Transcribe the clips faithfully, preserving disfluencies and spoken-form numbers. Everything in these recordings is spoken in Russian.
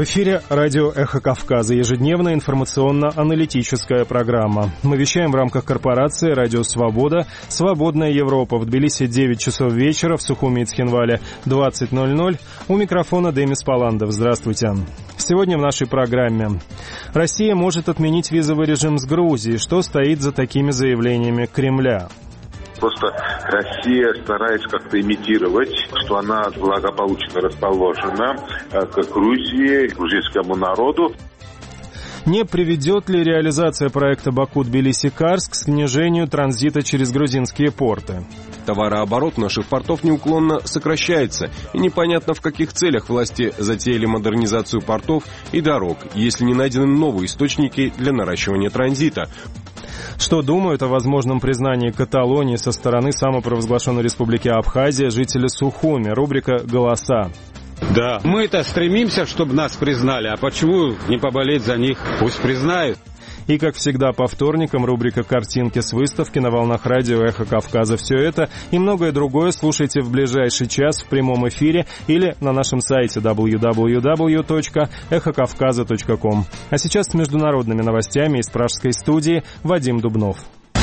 В эфире радио «Эхо Кавказа», ежедневная информационно-аналитическая программа. Мы вещаем в рамках корпорации «Радио Свобода», «Свободная Европа». В Тбилиси девять часов вечера, в Сухуми и Цхинвале двадцать ноль ноль. У микрофона Демис Паландов. Здравствуйте. Сегодня в нашей программе. Россия может отменить визовый режим с Грузией. Что стоит за такими заявлениями Кремля? Просто Россия старается как-то имитировать, что она благополучно расположена к Грузии, к грузинскому народу. Не приведет ли реализация проекта Баку-Тбилиси-Карск к снижению транзита через грузинские порты? Товарооборот наших портов неуклонно сокращается, и непонятно, в каких целях власти затеяли модернизацию портов и дорог, если не найдены новые источники для наращивания транзита. Что думают о возможном признании Каталонии со стороны самопровозглашенной республики Абхазия жители Сухуми? Рубрика «Голоса». Да, мы-то стремимся, чтобы нас признали, а почему не поболеть за них? Пусть признают. И, как всегда, по вторникам рубрика «Картинки с выставки» на волнах радио «Эхо Кавказа». Все это и многое другое слушайте в ближайший час в прямом эфире или на нашем сайте дабл ю дабл ю дабл ю точка эхо кавказа точка ком. А сейчас с международными новостями из пражской студии Вадим Дубнов.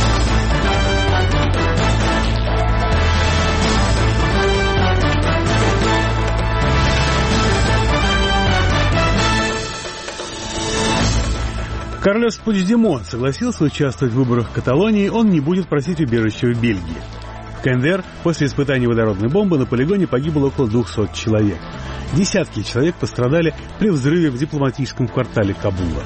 Карлес Пучдемон согласился участвовать в выборах в Каталонии, он не будет просить убежища в Бельгии. В КНДР после испытаний водородной бомбы на полигоне погибло около двухсот человек. Десятки человек пострадали при взрыве в дипломатическом квартале Кабула.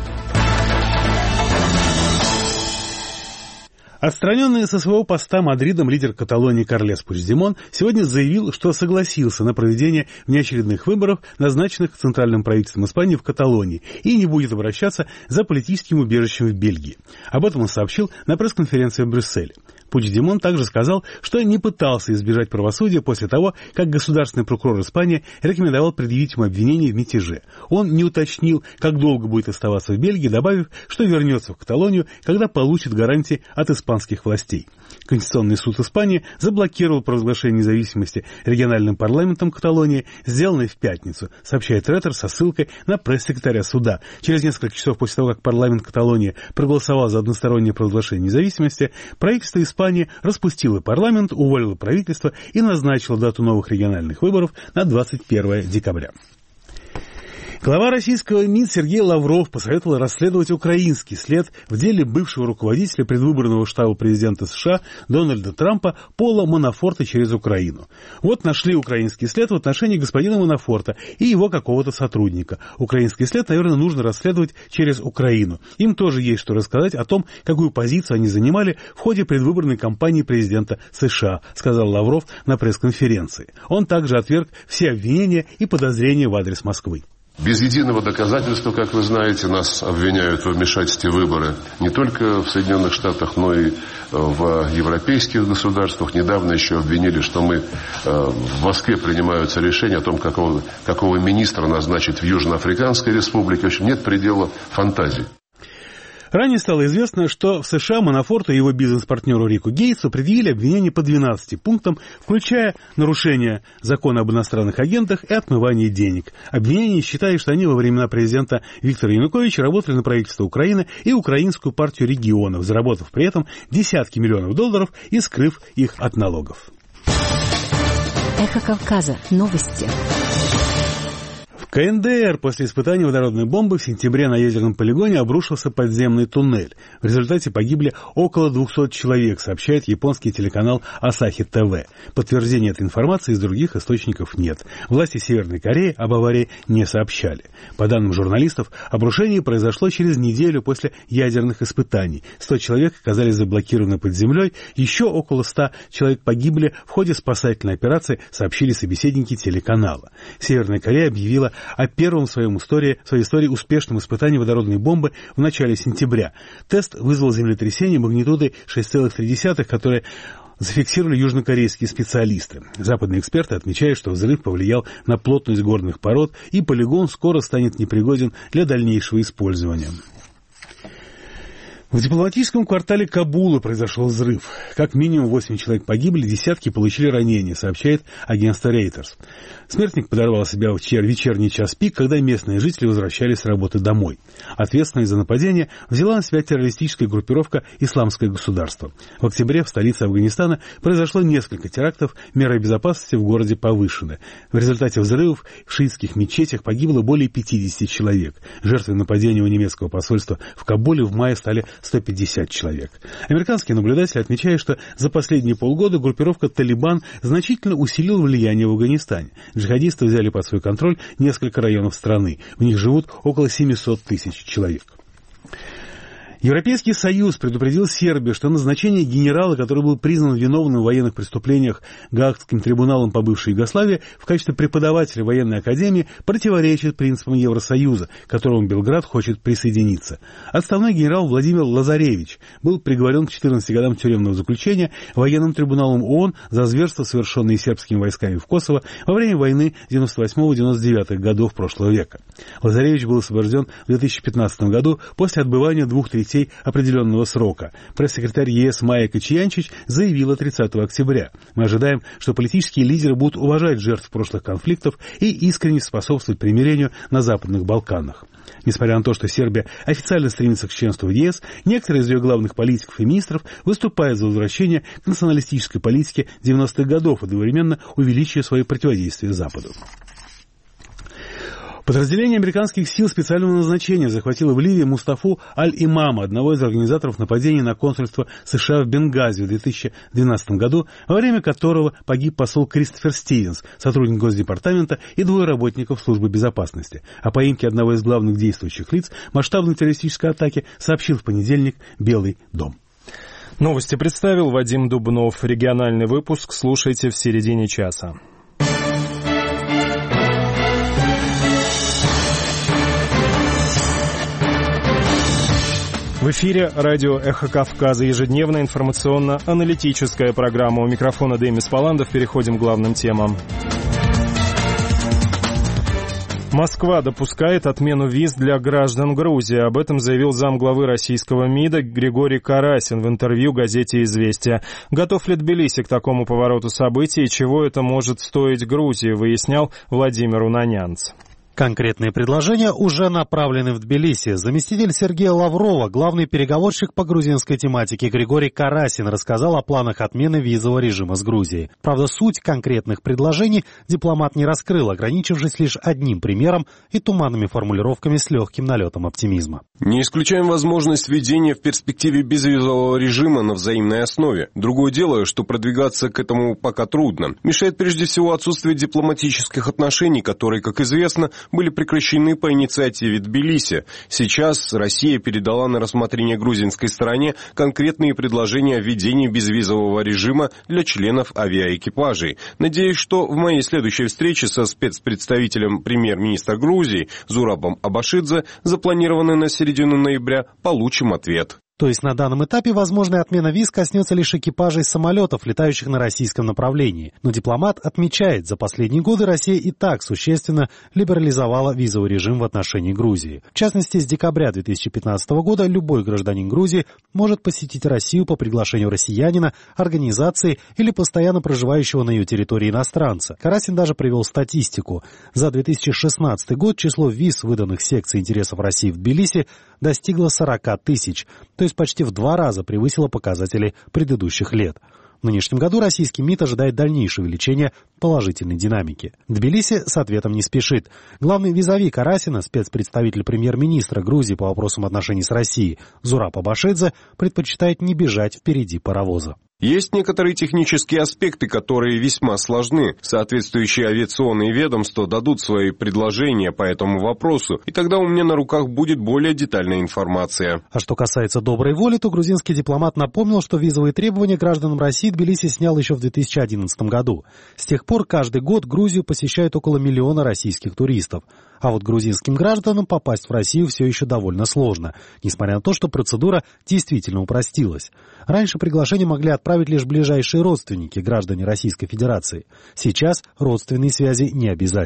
Отстраненный со своего поста Мадридом лидер Каталонии Карлес Пучдемон сегодня заявил, что согласился на проведение внеочередных выборов, назначенных Центральным правительством Испании в Каталонии, и не будет обращаться за политическим убежищем в Бельгии. Об этом он сообщил на пресс-конференции в Брюсселе. Пучдемон также сказал, что не пытался избежать правосудия после того, как государственный прокурор Испании рекомендовал предъявить ему обвинение в мятеже. Он не уточнил, как долго будет оставаться в Бельгии, добавив, что вернется в Каталонию, когда получит гарантии от испанских властей. Конституционный суд Испании заблокировал провозглашение независимости региональным парламентом Каталонии, сделанное в пятницу, сообщает Рейтер со ссылкой на пресс-секретаря суда. Через несколько часов после того, как парламент Каталонии проголосовал за одностороннее провозглашение независимости, правительство Испании распустило парламент, уволило правительство и назначило дату новых региональных выборов на двадцать первое декабря. Глава российского МИД Сергей Лавров посоветовал расследовать украинский след в деле бывшего руководителя предвыборного штаба президента США Дональда Трампа Пола Манафорта через Украину. Вот нашли украинский след в отношении господина Манафорта и его какого-то сотрудника. Украинский след, наверное, нужно расследовать через Украину. Им тоже есть что рассказать о том, какую позицию они занимали в ходе предвыборной кампании президента США, сказал Лавров на пресс-конференции. Он также отверг все обвинения и подозрения в адрес Москвы. Без единого доказательства, как вы знаете, нас обвиняют во вмешательстве в выборы не только в Соединенных Штатах, но и в европейских государствах. Недавно еще обвинили, что мы в Москве принимаются решения о том, какого, какого министра назначить в Южноафриканской республике. В общем, нет предела фантазии. Ранее стало известно, что в США Манафорту и его бизнес-партнеру Рику Гейтсу предъявили обвинения по двенадцати пунктам, включая нарушение закона об иностранных агентах и отмывание денег. Обвинения считают, что они во времена президента Виктора Януковича работали на правительство Украины и Украинскую партию регионов, заработав при этом десятки миллионов долларов и скрыв их от налогов. Эхо Кавказа. Новости. В КНДР после испытания водородной бомбы в сентябре на ядерном полигоне обрушился подземный туннель. В результате погибли около двухсот человек, сообщает японский телеканал Асахи ТВ. Подтверждения этой информации из других источников нет. Власти Северной Кореи об аварии не сообщали. По данным журналистов, обрушение произошло через неделю после ядерных испытаний. сто человек оказались заблокированы под землей, еще около ста человек погибли в ходе спасательной операции, сообщили собеседники телеканала. Северная Корея объявила о первом в, своем истории, в своей истории успешном испытании водородной бомбы в начале сентября. Тест вызвал землетрясение магнитудой шесть целых три десятых, которое зафиксировали южнокорейские специалисты. Западные эксперты отмечают, что взрыв повлиял на плотность горных пород, и полигон скоро станет непригоден для дальнейшего использования. В дипломатическом квартале Кабула произошел взрыв. Как минимум восемь человек погибли, десятки получили ранения, сообщает агентство Reuters. Смертник подорвал себя в вечерний час пик, когда местные жители возвращались с работы домой. Ответственность за нападение взяла на себя террористическая группировка «Исламское государство». В октябре в столице Афганистана произошло несколько терактов, меры безопасности в городе повышены. В результате взрывов в шиитских мечетях погибло более пятьдесят человек. Жертвой нападения у немецкого посольства в Кабуле в мае стали сто пятьдесят человек. Американские наблюдатели отмечают, что за последние полгода группировка «Талибан» значительно усилила влияние в Афганистане. Джихадисты взяли под свой контроль несколько районов страны. В них живут около семьсот тысяч человек. Европейский Союз предупредил Сербию, что назначение генерала, который был признан виновным в военных преступлениях Гаагским трибуналом по бывшей Югославии, в качестве преподавателя военной академии противоречит принципам Евросоюза, к которому Белград хочет присоединиться. Отставной генерал Владимир Лазаревич был приговорен к четырнадцати годам тюремного заключения военным трибуналом ООН за зверства, совершенные сербскими войсками в Косово во время войны девяносто восьмого — девяносто девятого годов прошлого века. Лазаревич был освобожден в две тысячи пятнадцатом году после отбывания двух третей определенного срока. Пресс-секретарь ЕС Майя Качиянчич заявила тридцатого октября. Мы ожидаем, что политические лидеры будут уважать жертв прошлых конфликтов и искренне способствовать примирению на Западных Балканах. Несмотря на то, что Сербия официально стремится к членству в ЕС, некоторые из ее главных политиков и министров выступают за возвращение к националистической политике девяностых годов, одновременно увеличивая свое противодействие Западу. Подразделение американских сил специального назначения захватило в Ливии Мустафу Аль-Имама, одного из организаторов нападения на консульство США в Бенгази в две тысячи двенадцатом году, во время которого погиб посол Кристофер Стивенс, сотрудник Госдепартамента, и двое работников службы безопасности. О поимке одного из главных действующих лиц масштабной террористической атаки сообщил в понедельник Белый дом. Новости представил Вадим Дубнов. Региональный выпуск слушайте в середине часа. В эфире радио «Эхо Кавказа», ежедневная информационно-аналитическая программа. У микрофона Демис Паландов. Переходим к главным темам. Москва допускает отмену виз для граждан Грузии. Об этом заявил замглавы российского МИДа Григорий Карасин в интервью газете «Известия». Готов ли Тбилиси к такому повороту событий и чего это может стоить Грузии, выяснял Владимир Унанянц. Конкретные предложения уже направлены в Тбилиси. Заместитель Сергея Лаврова, главный переговорщик по грузинской тематике Григорий Карасин, рассказал о планах отмены визового режима с Грузией. Правда, суть конкретных предложений дипломат не раскрыл, ограничившись лишь одним примером и туманными формулировками с легким налетом оптимизма. Не исключаем возможность введения в перспективе безвизового режима на взаимной основе. Другое дело, что продвигаться к этому пока трудно. Мешает прежде всего отсутствие дипломатических отношений, которые, как известно, были прекращены по инициативе Тбилиси. Сейчас Россия передала на рассмотрение грузинской стороне конкретные предложения о введении безвизового режима для членов авиаэкипажей. Надеюсь, что в моей следующей встрече со спецпредставителем премьер-министра Грузии Зурабом Абашидзе, запланированной на середину ноября, получим ответ. То есть на данном этапе возможная отмена виз коснется лишь экипажей самолетов, летающих на российском направлении. Но дипломат отмечает, за последние годы Россия и так существенно либерализовала визовый режим в отношении Грузии. В частности, с декабря две тысячи пятнадцатого года любой гражданин Грузии может посетить Россию по приглашению россиянина, организации или постоянно проживающего на ее территории иностранца. Карасин даже привел статистику. За две тысячи шестнадцатый год число виз, выданных секцией интересов России в Тбилиси, достигло сорок тысяч, то есть почти в два раза превысило показатели предыдущих лет. В нынешнем году российский МИД ожидает дальнейшего увеличения положительной динамики. Тбилиси с ответом не спешит. Главный визави Карасина, спецпредставитель премьер-министра Грузии по вопросам отношений с Россией Зураб Абашидзе, предпочитает не бежать впереди паровоза. Есть некоторые технические аспекты, которые весьма сложны. Соответствующие авиационные ведомства дадут свои предложения по этому вопросу, и тогда у меня на руках будет более детальная информация. А что касается доброй воли, то грузинский дипломат напомнил, что визовые требования гражданам России Тбилиси снял еще в две тысячи одиннадцатом году. С тех пор каждый год Грузию посещают около миллиона российских туристов. А вот грузинским гражданам попасть в Россию все еще довольно сложно, несмотря на то, что процедура действительно упростилась. Раньше приглашение могли отправить лишь ближайшие родственники, граждане Российской Федерации. Сейчас родственные связи не обязательны.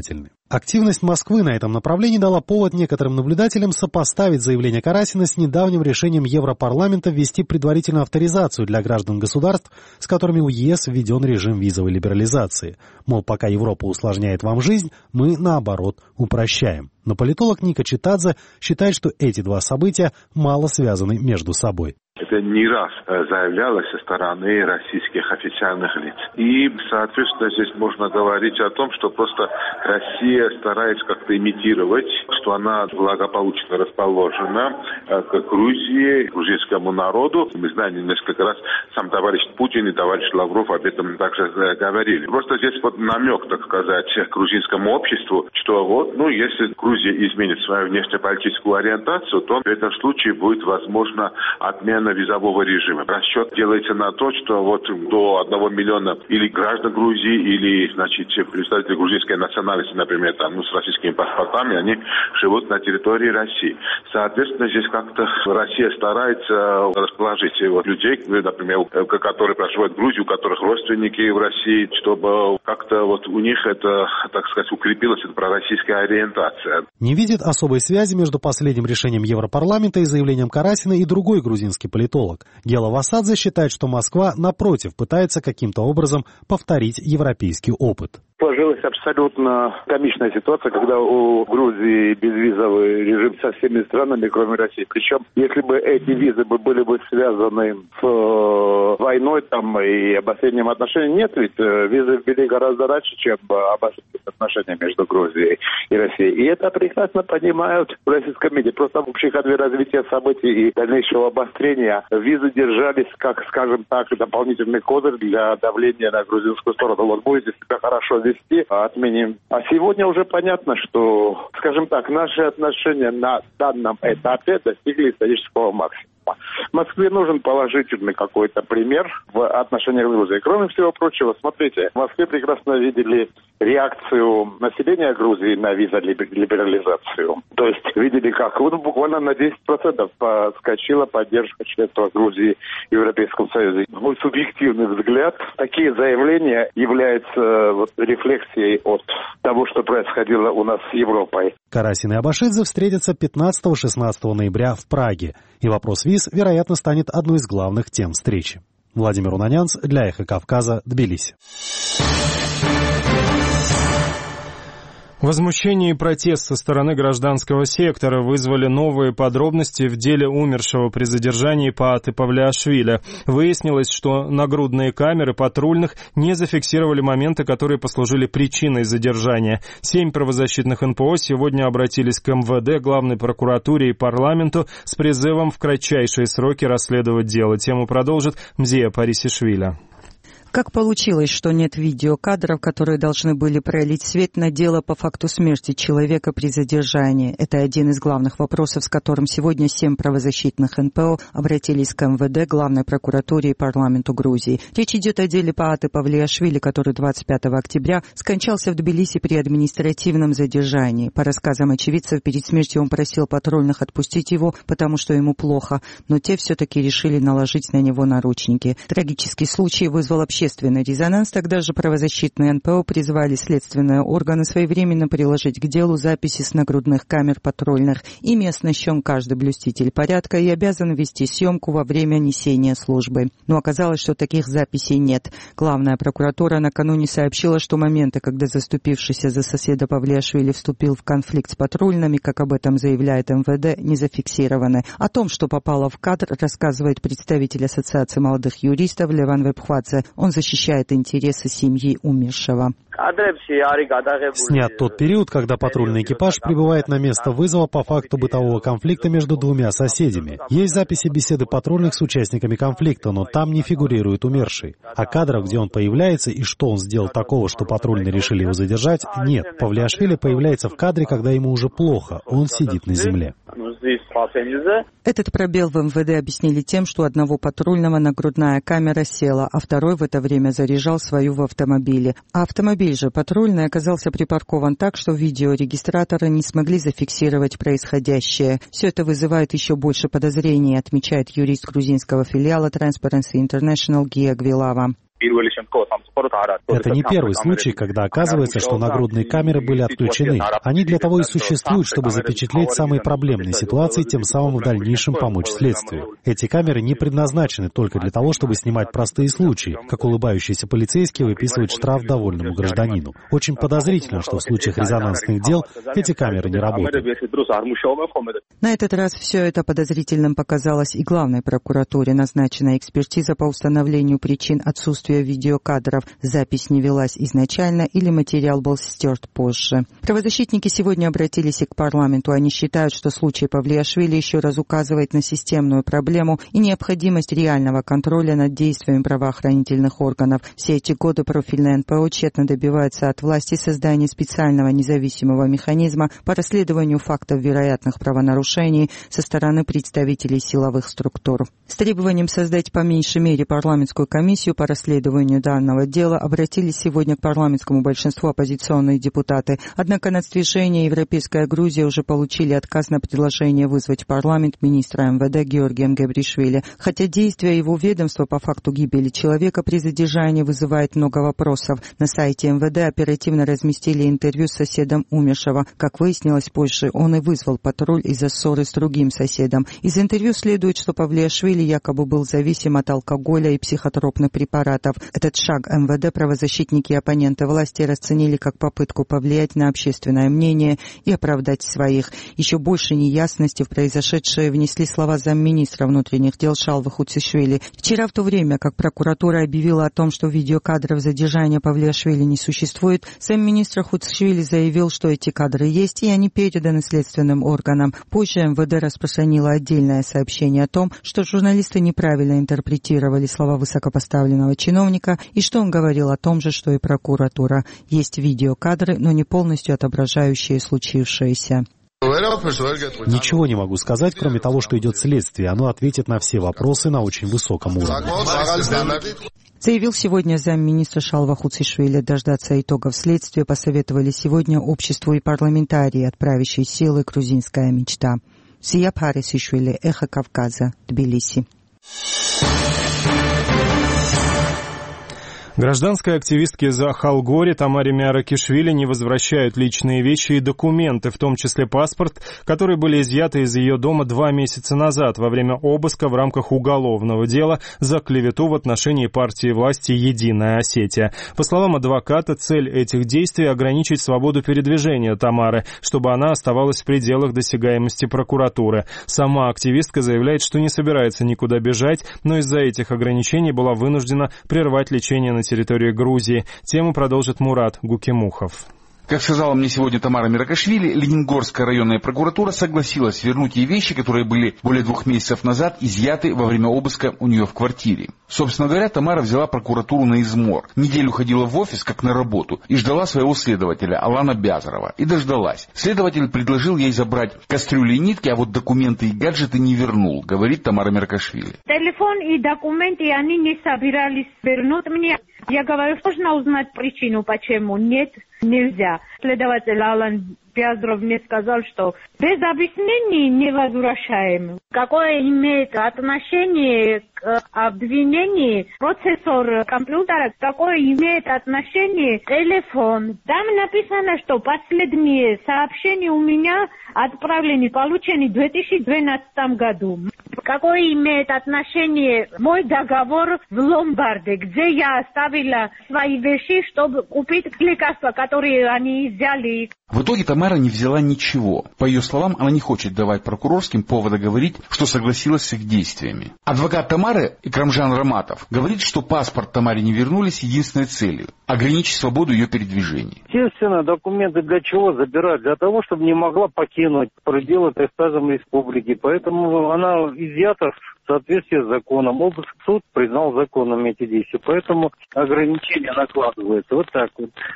Активность Москвы на этом направлении дала повод некоторым наблюдателям сопоставить заявление Карасина с недавним решением Европарламента ввести предварительную авторизацию для граждан государств, с которыми у ЕС введен режим визовой либерализации. Мол, пока Европа усложняет вам жизнь, мы, наоборот, упрощаем. Но политолог Ника Читадзе считает, что эти два события мало связаны между собой. Это не раз заявлялось со стороны российских официальных лиц. И, соответственно, здесь можно говорить о том, что просто Россия старается как-то имитировать, что она благополучно расположена к Грузии, к грузинскому народу. Мы знаем, несколько раз сам товарищ Путин и товарищ Лавров об этом также говорили. Просто здесь вот намек, так сказать, к грузинскому обществу, что вот, ну, если Грузия изменит свою внешнеполитическую ориентацию, то в этом случае будет возможно отмена визового режима. Расчет делается на то, что вот до одного миллиона или граждан Грузии, или, значит, представители грузинской национальности, например, там, ну, с российскими паспортами, они живут на территории России. Соответственно, здесь как-то Россия старается расположить вот людей, например, которые проживают в Грузии, у которых родственники в России, чтобы как-то вот у них это, так сказать, укрепилась эта пророссийская ориентация. Не видит особой связи между последним решением Европарламента и заявлением Карасина и другой грузинский политолог. Гела Васадзе считает, что Москва, напротив, пытается каким-то образом повторить европейский опыт. Сложилась абсолютно комичная ситуация, когда у Грузии безвизовый режим со всеми странами, кроме России. Причем, если бы эти визы были бы связаны с войной там, и обострением отношений, нет, ведь визы ввели гораздо раньше, чем обострились отношения между Грузией и Россией. И это прекрасно понимают в российском МИДе. Просто в общей ходе развития событий и дальнейшего обострения визы держались, как, скажем так, дополнительный козырь для давления на грузинскую сторону. Вот будете себя хорошо вести, отменим. А сегодня уже понятно, что, скажем так, наши отношения на данном этапе достигли исторического максимума. Москве нужен положительный какой-то пример в отношениях с Грузией. Кроме всего прочего, смотрите, в Москве прекрасно видели реакцию населения Грузии на визолиберализацию. То есть видели, как вот буквально на десять процентов подскочила поддержка членства Грузии в Европейском Союзе. Мой субъективный взгляд, такие заявления являются вот рефлексией от того, что происходило у нас с Европой. Карасин и Абашидзе встретятся пятнадцатого-шестнадцатого ноября в Праге. И вопрос виз, вероятно, станет одной из главных тем встречи. Владимир Унанянц для Эхо Кавказа, Тбилиси. Возмущение и протест со стороны гражданского сектора вызвали новые подробности в деле умершего при задержании Пааты Павлиашвили. Выяснилось, что нагрудные камеры патрульных не зафиксировали моменты, которые послужили причиной задержания. Семь правозащитных эн пэ о сегодня обратились к эм вэ дэ, главной прокуратуре и парламенту с призывом в кратчайшие сроки расследовать дело. Тему продолжит Мзия Парисишвили. Как получилось, что нет видеокадров, которые должны были пролить свет на дело по факту смерти человека при задержании? Это один из главных вопросов, с которым сегодня семь правозащитных эн пэ о обратились к эм вэ дэ, главной прокуратуре и парламенту Грузии. Речь идет о деле Пааты Павлиашвили, который двадцать пятого октября скончался в Тбилиси при административном задержании. По рассказам очевидцев, перед смертью он просил патрульных отпустить его, потому что ему плохо, но те все-таки решили наложить на него наручники. Трагический случай вызвал общественный Общественный резонанс. Тогда же правозащитные эн пэ о призвали следственные органы своевременно приложить к делу записи с нагрудных камер патрульных. Ими оснащен каждый блюститель порядка и обязан вести съемку во время несения службы. Но оказалось, что таких записей нет. Главная прокуратура накануне сообщила, что моменты, когда заступившийся за соседа Павлиашвили вступил в конфликт с патрульными, как об этом заявляет эм вэ дэ, не зафиксированы. О том, что попало в кадр, рассказывает представитель Ассоциации молодых юристов Леван Вебхвадзе. Он защищает интересы семьи умершего. Снят тот период, когда патрульный экипаж прибывает на место вызова по факту бытового конфликта между двумя соседями. Есть записи беседы патрульных с участниками конфликта, но там не фигурирует умерший. А кадров, где он появляется и что он сделал такого, что патрульные решили его задержать, нет. Павлиашвили появляется в кадре, когда ему уже плохо, он сидит на земле. Этот пробел в эм вэ дэ объяснили тем, что у одного патрульного нагрудная камера села, а второй в это время заряжал свою в автомобиле. А автомобиль же патрульный оказался припаркован так, что видеорегистраторы не смогли зафиксировать происходящее. Все это вызывает еще больше подозрений, отмечает юрист грузинского филиала Transparency International Гия Гвилава. Это не первый случай, когда оказывается, что нагрудные камеры были отключены. Они для того и существуют, чтобы запечатлеть самые проблемные ситуации, тем самым в дальнейшем помочь следствию. Эти камеры не предназначены только для того, чтобы снимать простые случаи, как улыбающийся полицейский выписывает штраф довольному гражданину. Очень подозрительно, что в случаях резонансных дел эти камеры не работают. На этот раз все это подозрительным показалось и главной прокуратуре. Назначена экспертиза по установлению причин отсутствия видеокадров. Запись не велась изначально или материал был стерт позже. Правозащитники сегодня обратились и к парламенту. Они считают, что случай Павлиашвили еще раз указывает на системную проблему и необходимость реального контроля над действиями правоохранительных органов. Все эти годы профильное эн пэ о тщетно добивается от власти создания специального независимого механизма по расследованию фактов вероятных правонарушений со стороны представителей силовых структур. С требованием создать по меньшей мере парламентскую комиссию по расследованию данного дела обратились сегодня к парламентскому большинству оппозиционные депутаты. Однако нацдвижение «Европейская Грузия» уже получили отказ на предложение вызвать в парламент министра эм вэ дэ Георгия Мгебришвили. Хотя действия его ведомства по факту гибели человека при задержании вызывает много вопросов. На сайте эм вэ дэ оперативно разместили интервью с соседом умершего. Как выяснилось позже, он и вызвал патруль из-за ссоры с другим соседом. Из интервью следует, что Павлиашвили якобы был зависим от алкоголя и психотропных препаратов. Этот шаг эм вэ дэ правозащитники и оппоненты власти расценили как попытку повлиять на общественное мнение и оправдать своих. Еще больше неясности в произошедшее внесли слова замминистра внутренних дел Шалвы Хуцишвили. Вчера, в то время, как прокуратура объявила о том, что видеокадров задержания Павлиашвили не существует, замминистра Хуцишвили заявил, что эти кадры есть и они переданы следственным органам. Позже эм вэ дэ распространила отдельное сообщение о том, что журналисты неправильно интерпретировали слова высокопоставленного чиновника и что он говорил о том же, что и прокуратура. Есть видеокадры, но не полностью отображающие случившееся. Ничего не могу сказать, кроме того, что идет следствие. Оно ответит на все вопросы на очень высоком уровне. Заявил сегодня замминистра Шалва Хуцишвили. Дождаться итогов следствия посоветовали сегодня обществу и парламентарии от правящей силы «Грузинская мечта». Сия Парисишвили, Эхо Кавказа, Тбилиси. Гражданской активистке за Халгори Тамаре Миаракишвили не возвращают личные вещи и документы, в том числе паспорт, которые были изъяты из ее дома два месяца назад во время обыска в рамках уголовного дела за клевету в отношении партии власти «Единая Осетия». По словам адвоката, цель этих действий – ограничить свободу передвижения Тамары, чтобы она оставалась в пределах досягаемости прокуратуры. Сама активистка заявляет, что не собирается никуда бежать, но из-за этих ограничений была вынуждена прервать лечение на территории Грузии. Тему продолжит Мурат Гукимухов. Как сказала мне сегодня Тамара Миаракишвили, Ленингорская районная прокуратура согласилась вернуть ей вещи, которые были более двух месяцев назад изъяты во время обыска у нее в квартире. Собственно говоря, Тамара взяла прокуратуру на измор. Неделю ходила в офис, как на работу, и ждала своего следователя, Алана Бязарова. И дождалась. Следователь предложил ей забрать кастрюли и нитки, а вот документы и гаджеты не вернул, говорит Тамара Миаракишвили. Телефон и документы они не собирались вернуть мне. Я говорю, можно узнать причину, почему нет, нельзя. Следователь Алан Бязаров мне сказал, что без объяснений не возвращаем. Какое имеет отношение к обвинению процессор компьютера, какое имеет отношение телефон. Там написано, что последние сообщения у меня отправлены, получены в две тысячи двенадцатом году. Какое имеет отношение мой договор в ломбарде, где я оставила свои вещи, чтобы купить лекарства, которые они взяли. В итоге Тамара не взяла ничего. По ее словам, она не хочет давать прокурорским повода говорить, что согласилась с их действиями. Адвокат Тамары Икрамжан Раматов говорит, что паспорт Тамаре не вернули с единственной целью – ограничить свободу ее передвижений. Естественно, документы для чего забирать? Для того, чтобы не могла покинуть пределы, так скажем, республики. Поэтому она изъята в соответствии с законом. Областный суд признал законными эти действия. Поэтому ограничения накладываются. Вот так вот.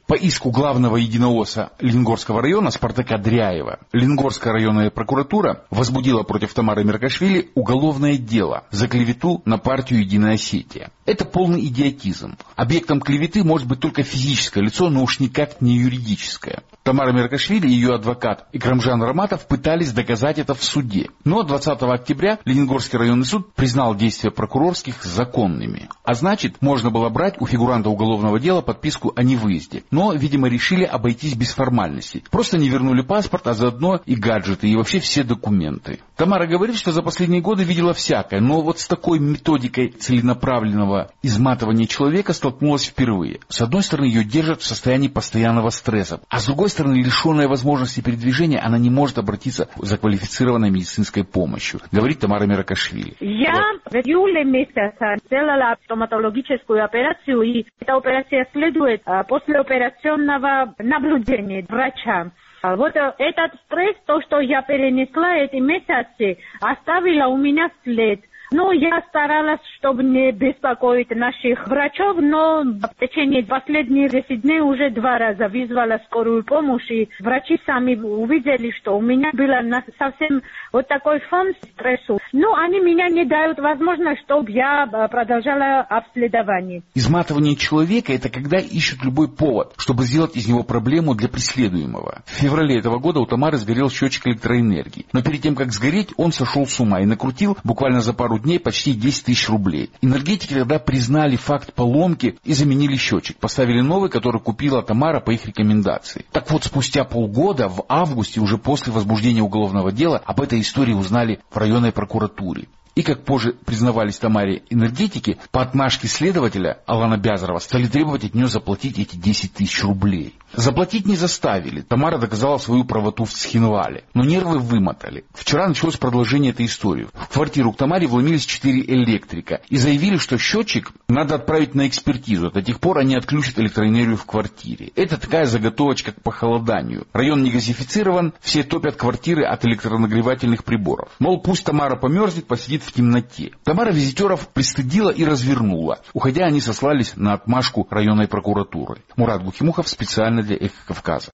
По иску главного единоосса Ленингорского района Спартака Дряева, Ленингорская районная прокуратура возбудила против Тамары Меркашвили уголовное дело за клевету на партию «Единая Осетия». Это полный идиотизм. Объектом клеветы может быть только физическое лицо, но уж никак не юридическое. Тамара Меркашвили и ее адвокат Икрамжан Раматов пытались доказать это в суде. Но двадцатого октября Ленингорский районный суд признал действия прокурорских законными. А значит, можно было брать у фигуранта уголовного дела подписку о невыезде. Но, видимо, решили обойтись без формальностей. Просто не вернули паспорт, а заодно и гаджеты, и вообще все документы. Тамара говорит, что за последние годы видела всякое, но вот с такой методикой целенаправленного изматывания человека столкнулась впервые. С одной стороны, ее держат в состоянии постоянного стресса, а с другой стороны, лишенная возможности передвижения, она не может обратиться за квалифицированной медицинской помощью, говорит Тамара Меркашвили. Я в июле месяце сделала стоматологическую операцию, и эта операция следует послеоперационного наблюдения врача. Вот этот стресс, то, что я перенесла эти месяцы, оставила у меня след. Ну, я старалась, чтобы не беспокоить наших врачов, но в течение последних десяти дней уже два раза вызвала скорую помощь, и врачи сами увидели, что у меня был совсем вот такой фон стрессу. Но они меня не дают возможность, чтобы я продолжала обследование. Изматывание человека – это когда ищут любой повод, чтобы сделать из него проблему для преследуемого. В феврале этого года у Тамары сгорел счетчик электроэнергии. Но перед тем, как сгореть, он сошел с ума и накрутил буквально за пару дней почти десять тысяч рублей. Энергетики тогда признали факт поломки и заменили счетчик. Поставили новый, который купила Тамара по их рекомендации. Так вот, спустя полгода, в августе, уже после возбуждения уголовного дела, об этой истории узнали в районной прокуратуре. И, как позже признавались Тамаре энергетики, по отмашке следователя Алана Бязарова стали требовать от нее заплатить эти десять тысяч рублей. Заплатить не заставили. Тамара доказала свою правоту в Цхинвале. Но нервы вымотали. Вчера началось продолжение этой истории. В квартиру к Тамаре вломились четыре электрика и заявили, что счетчик надо отправить на экспертизу. До тех пор они отключат электроэнергию в квартире. Это такая заготовочка к похолоданию. Район не газифицирован, все топят квартиры от электронагревательных приборов. Мол, пусть Тамара померзнет, посидит в темноте. Тамара визитеров пристыдила и развернула. Уходя, они сослались на отмашку районной прокуратуры. Мурат Бухимухов специально для «Эхо Кавказа».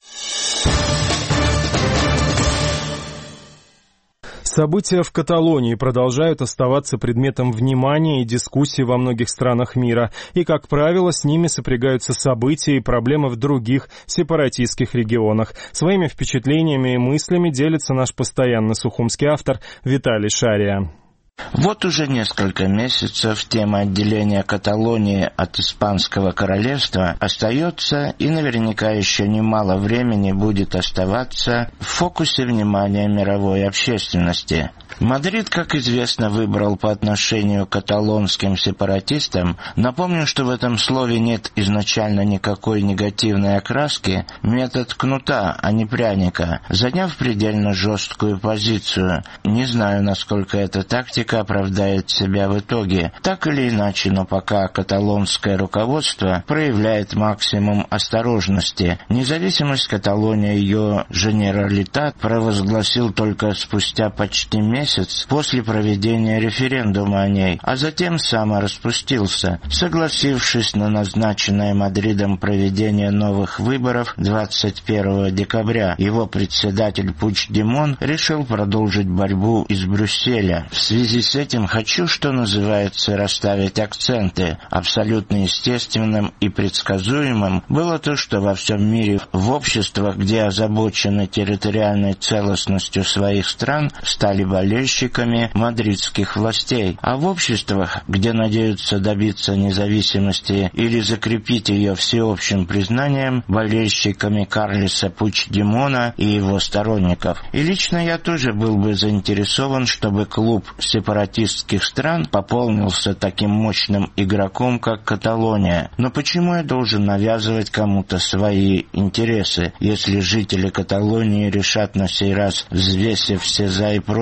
События в Каталонии продолжают оставаться предметом внимания и дискуссий во многих странах мира. И, как правило, с ними сопрягаются события и проблемы в других сепаратистских регионах. Своими впечатлениями и мыслями делится наш постоянный сухумский автор Виталий Шария. Вот уже несколько месяцев тема отделения Каталонии от Испанского королевства остается и наверняка еще немало времени будет оставаться в фокусе внимания мировой общественности. Мадрид, как известно, выбрал по отношению к каталонским сепаратистам, напомню, что в этом слове нет изначально никакой негативной окраски, метод кнута, а не пряника, заняв предельно жесткую позицию. Не знаю, насколько эта тактика оправдает себя в итоге. Так или иначе, но пока каталонское руководство проявляет максимум осторожности. Независимость Каталонии, ее Женералитат, провозгласил только спустя почти месяц после проведения референдума о ней, а затем самораспустился, согласившись на назначенное Мадридом проведение новых выборов двадцать первого декабря. Его председатель Пучдемон решил продолжить борьбу из Брюсселя. В связи с этим хочу, что называется, расставить акценты. Абсолютно естественным и предсказуемым было то, что во всем мире в обществах, где озабочены территориальной целостностью своих стран, стали болеть болельщиками мадридских властей, а в обществах, где надеются добиться независимости или закрепить ее всеобщим признанием, болельщиками Карлеса Пучдемона и его сторонников. И лично я тоже был бы заинтересован, чтобы клуб сепаратистских стран пополнился таким мощным игроком, как Каталония. Но почему я должен навязывать кому-то свои интересы, если жители Каталонии решат на сей раз, взвесив все за и против,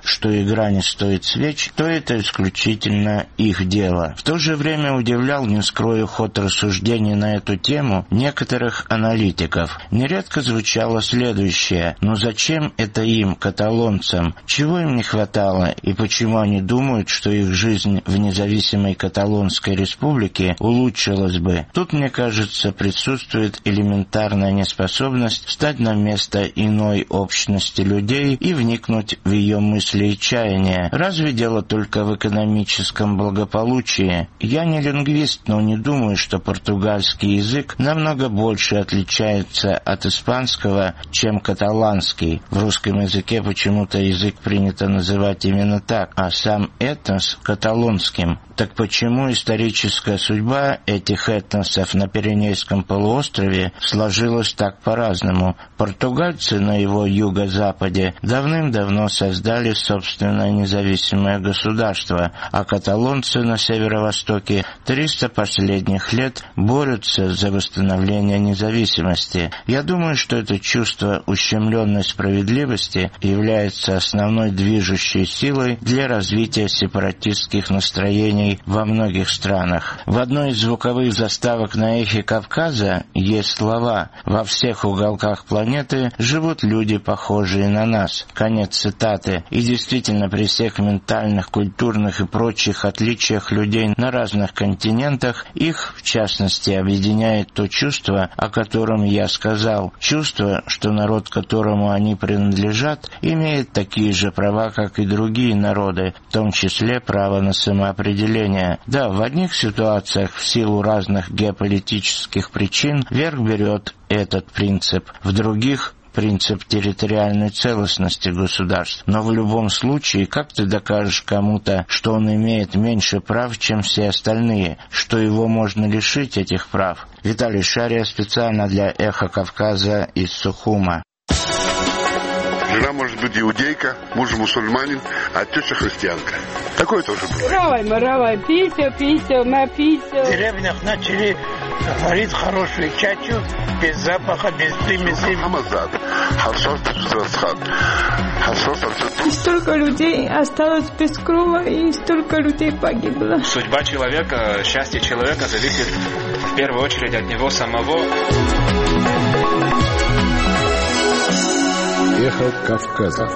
что игра не стоит свеч, то это исключительно их дело. В то же время удивлял, не скрою, ход рассуждений на эту тему некоторых аналитиков. Нередко звучало следующее: «Ну зачем это им, каталонцам? Чего им не хватало и почему они думают, что их жизнь в независимой Каталонской республике улучшилась бы?» Тут, мне кажется, присутствует элементарная неспособность стать на место иной общности людей и вникнуть в ее мысли и чаяния. Разве дело только в экономическом благополучии? Я не лингвист, но не думаю, что португальский язык намного больше отличается от испанского, чем каталанский. В русском языке почему-то язык принято называть именно так, а сам этнос — каталонским. Так почему историческая судьба этих этносов на Пиренейском полуострове сложилась так по-разному? Португальцы на его юго-западе давным-давно создали собственное независимое государство, а каталонцы на северо-востоке триста последних лет борются за восстановление независимости. Я думаю, что это чувство ущемленной справедливости является основной движущей силой для развития сепаратистских настроений во многих странах. В одной из звуковых заставок на эхе Кавказа есть слова: «Во всех уголках планеты живут люди, похожие на нас». Конец цитаты. И действительно, при всех ментальных, культурных и прочих отличиях людей на разных континентах, их, в частности, объединяет то чувство, о котором я сказал. Чувство, что народ, которому они принадлежат, имеет такие же права, как и другие народы, в том числе право на самоопределение. Да, в одних ситуациях в силу разных геополитических причин верх берет этот принцип, в других — принцип территориальной целостности государств. Но в любом случае, как ты докажешь кому-то, что он имеет меньше прав, чем все остальные, что его можно лишить этих прав? Виталий Шария специально для «Эхо Кавказа» из Сухума. Жена может быть иудейка, муж мусульманин, а теща христианка. Такое тоже было. Равай, маравай, пися, пися, на пися. В деревнях начали варить хорошую чачу, без запаха, без примеси. И столько людей осталось без крова, и столько людей погибло. Судьба человека, счастье человека зависит в первую очередь от него самого. Эхо Кавказа.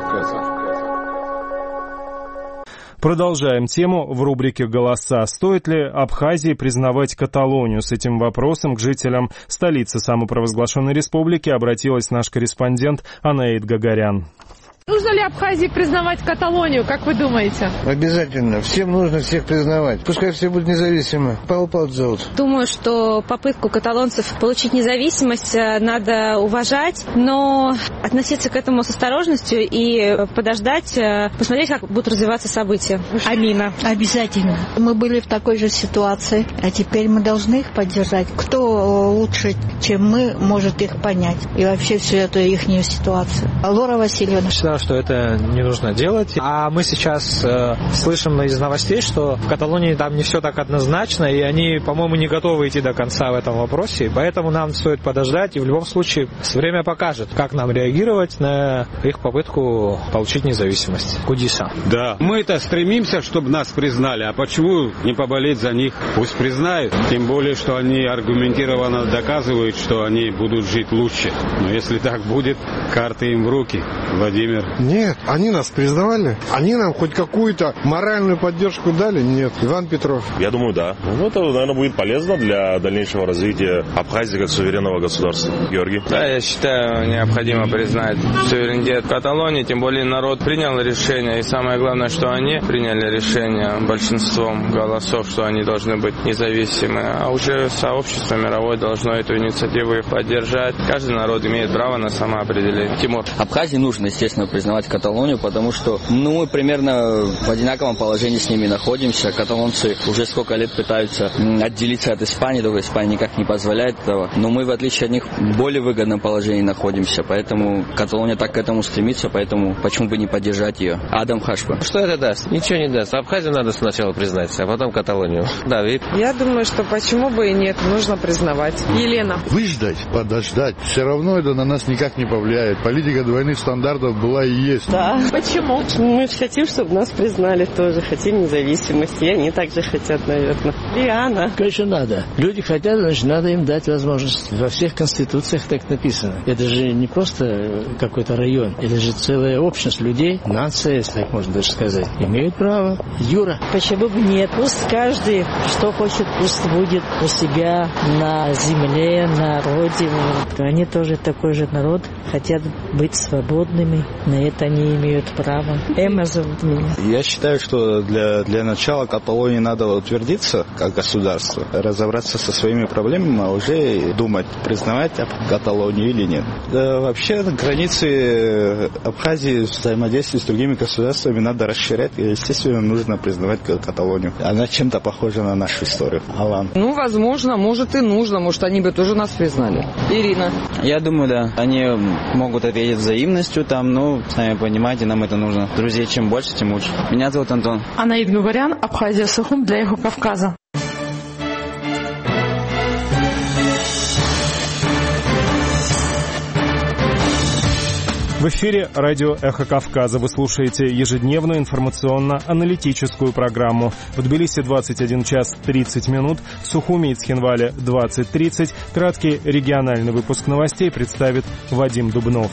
Продолжаем тему в рубрике «Голоса». Стоит ли Абхазии признавать Каталонию? С этим вопросом к жителям столицы самопровозглашенной республики обратилась наш корреспондент Анаид Гагарян. Нужно ли Абхазии признавать Каталонию, как вы думаете? Обязательно. Всем нужно всех признавать. Пускай все будут независимы. Павел Павлович зовут. Думаю, что попытку каталонцев получить независимость надо уважать, но относиться к этому с осторожностью и подождать, посмотреть, как будут развиваться события. Амина. Обязательно. Мы были в такой же ситуации, а теперь мы должны их поддержать. Кто лучше, чем мы, может их понять. И вообще всю эту ихнюю ситуацию. Лора Васильевна. Что это не нужно делать. А мы сейчас э, слышим из новостей, что в Каталонии там не все так однозначно, и они, по-моему, не готовы идти до конца в этом вопросе. Поэтому нам стоит подождать, и в любом случае время покажет, как нам реагировать на их попытку получить независимость. Кудиса. Да, мы-то стремимся, чтобы нас признали, а почему не поболеть за них? Пусть признают, тем более, что они аргументированно доказывают, что они будут жить лучше. Но если так будет, карты им в руки. Владимир. Нет, они нас признавали. Они нам хоть какую-то моральную поддержку дали? Нет. Иван Петров. Я думаю, да. Ну, это, наверное, будет полезно для дальнейшего развития Абхазии как суверенного государства. Георгий? Да, я считаю, необходимо признать суверенитет Каталонии, тем более народ принял решение, и самое главное, что они приняли решение большинством голосов, что они должны быть независимы, а уже сообщество мировое должно эту инициативу поддержать. Каждый народ имеет право на самоопределение. Тимур. Абхазии нужно, естественно, признавать Каталонию, потому что ну, мы примерно в одинаковом положении с ними находимся. Каталонцы уже сколько лет пытаются отделиться от Испании, только Испания никак не позволяет этого. Но мы, в отличие от них, в более выгодном положении находимся. Поэтому Каталония так к этому стремится, поэтому почему бы не поддержать ее? Адам Хашпа. Что это даст? Ничего не даст. Абхазию надо сначала признать, а потом Каталонию. Давид. Я думаю, что почему бы и нет, нужно признавать. Елена. Выждать, подождать. Все равно это на нас никак не повлияет. Политика двойных стандартов была была и есть. Да. Почему? Мы же хотим, чтобы нас признали тоже. Хотим независимости. И они также хотят, наверное. Лиана. Конечно, надо. Люди хотят, значит, надо им дать возможность. Во всех конституциях так написано. Это же не просто какой-то район. Это же целая общность людей, нация, если так можно даже сказать. Имеют право. Юра. Почему бы нет? Пусть каждый, что хочет, пусть будет у себя на земле, на родине. Они тоже такой же народ, хотят быть свободными. На это они имеют право. Эмма зовут меня. Я считаю, что для, для начала Каталонии надо утвердиться как государство, разобраться со своими проблемами, а уже думать, признавать Каталонию или нет. Да, вообще границы Абхазии взаимодействия с другими государствами надо расширять. И, естественно, нужно признавать Каталонию. Она чем-то похожа на нашу историю. Алан. Ну, возможно, может и нужно. Может, они бы тоже нас признали. Ирина. Я думаю, да. Они могут ответить взаимностью там, ну, сами понимаете, нам это нужно. Друзей чем больше, тем лучше. Меня зовут Антон. Анаид Гугарян, Абхазия, Сухум для Эхо Кавказа. В эфире радио «Эхо Кавказа». Вы слушаете ежедневную информационно-аналитическую программу. В Тбилиси двадцать один час тридцать минут, в Сухуми и Цхинвале двадцать тридцать. Краткий региональный выпуск новостей представит Вадим Дубнов.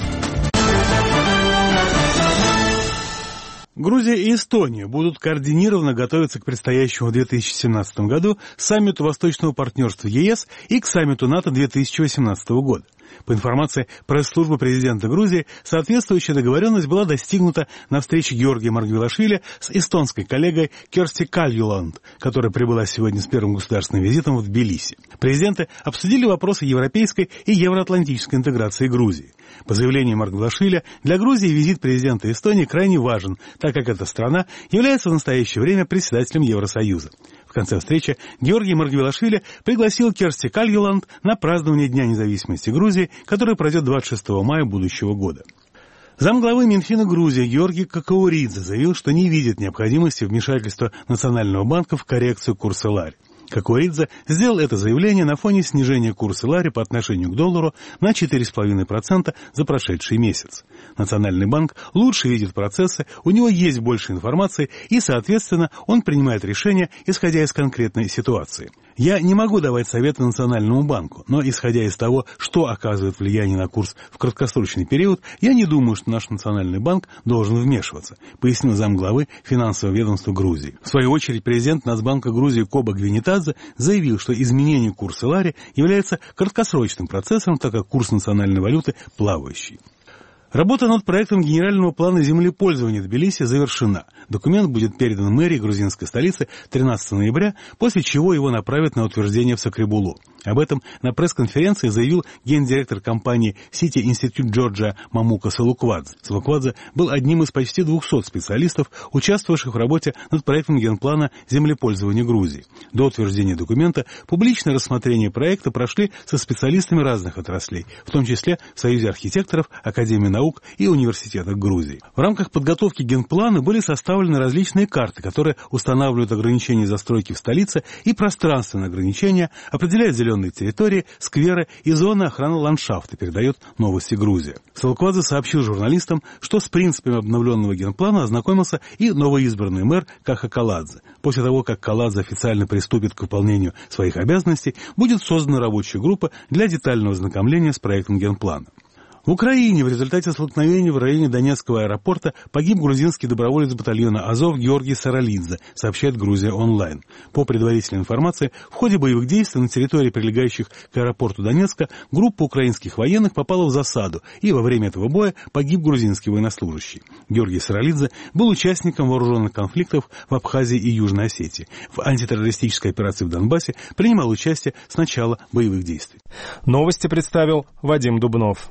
Грузия и Эстония будут координированно готовиться к предстоящему в две тысячи семнадцатом году саммиту Восточного партнерства ЕС и к саммиту НАТО две тысячи восемнадцатого года. По информации пресс-службы президента Грузии, соответствующая договоренность была достигнута на встрече Георгия Маргвелашвили с эстонской коллегой Керсти Кальюланд, которая прибыла сегодня с первым государственным визитом в Тбилиси. Президенты обсудили вопросы европейской и евроатлантической интеграции Грузии. По заявлению Маргвелашвили, для Грузии визит президента Эстонии крайне важен, так как эта страна является в настоящее время председателем Евросоюза. В конце встречи Георгий Маргвелашвили пригласил Керсти Кальюланд на празднование Дня независимости Грузии, который пройдет двадцать шестого мая будущего года. Замглавы Минфина Грузии Георгий Какауридзе заявил, что не видит необходимости вмешательства Национального банка в коррекцию курса лари. Какуридзе сделал это заявление на фоне снижения курса лари по отношению к доллару на четыре целых пять десятых процента за прошедший месяц. Национальный банк лучше видит процессы, у него есть больше информации и, соответственно, он принимает решения, исходя из конкретной ситуации. Я не могу давать советы Национальному банку, но, исходя из того, что оказывает влияние на курс в краткосрочный период, я не думаю, что наш Национальный банк должен вмешиваться, пояснил замглавы финансового ведомства Грузии. В свою очередь, президент Нацбанка Грузии Коба Гвинетадзе заявил, что изменение курса лари является краткосрочным процессом, так как курс национальной валюты плавающий. Работа над проектом генерального плана землепользования Тбилиси завершена. Документ будет передан мэрии грузинской столицы тринадцатого ноября, после чего его направят на утверждение в Сакребулу. Об этом на пресс-конференции заявил гендиректор компании City Institute Джорджа Мамука Салуквадзе. Салуквадзе был одним из почти двухсот специалистов, участвовавших в работе над проектом генплана землепользования Грузии. До утверждения документа публичное рассмотрение проекта прошли со специалистами разных отраслей, в том числе в Союзе архитекторов, Академии наук и университетах Грузии. В рамках подготовки генплана были составлены различные карты, которые устанавливают ограничения застройки в столице и пространственные ограничения, определяют зеленые территории, скверы и зоны охраны ландшафта, передает «Новости Грузия». Салуквадзе сообщил журналистам, что с принципами обновленного генплана ознакомился и новоизбранный мэр Каха Каладзе. После того, как Каладзе официально приступит к выполнению своих обязанностей, будет создана рабочая группа для детального ознакомления с проектом генплана. В Украине в результате столкновения в районе Донецкого аэропорта погиб грузинский доброволец батальона «Азов» Георгий Саралидзе, сообщает «Грузия онлайн». По предварительной информации, в ходе боевых действий на территории, прилегающих к аэропорту Донецка, группа украинских военных попала в засаду, и во время этого боя погиб грузинский военнослужащий. Георгий Саралидзе был участником вооруженных конфликтов в Абхазии и Южной Осетии. В антитеррористической операции в Донбассе принимал участие с начала боевых действий. Новости представил Вадим Дубнов.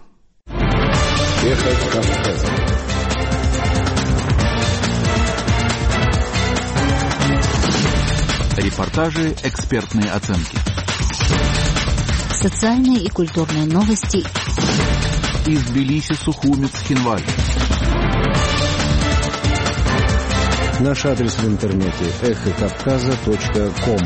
Эхо Кавказа. Репортажи, экспертные оценки. Социальные и культурные новости. Из Тбилиси, Сухуми, Цхинваль. Наш адрес в интернете эхо кавказа точка ком.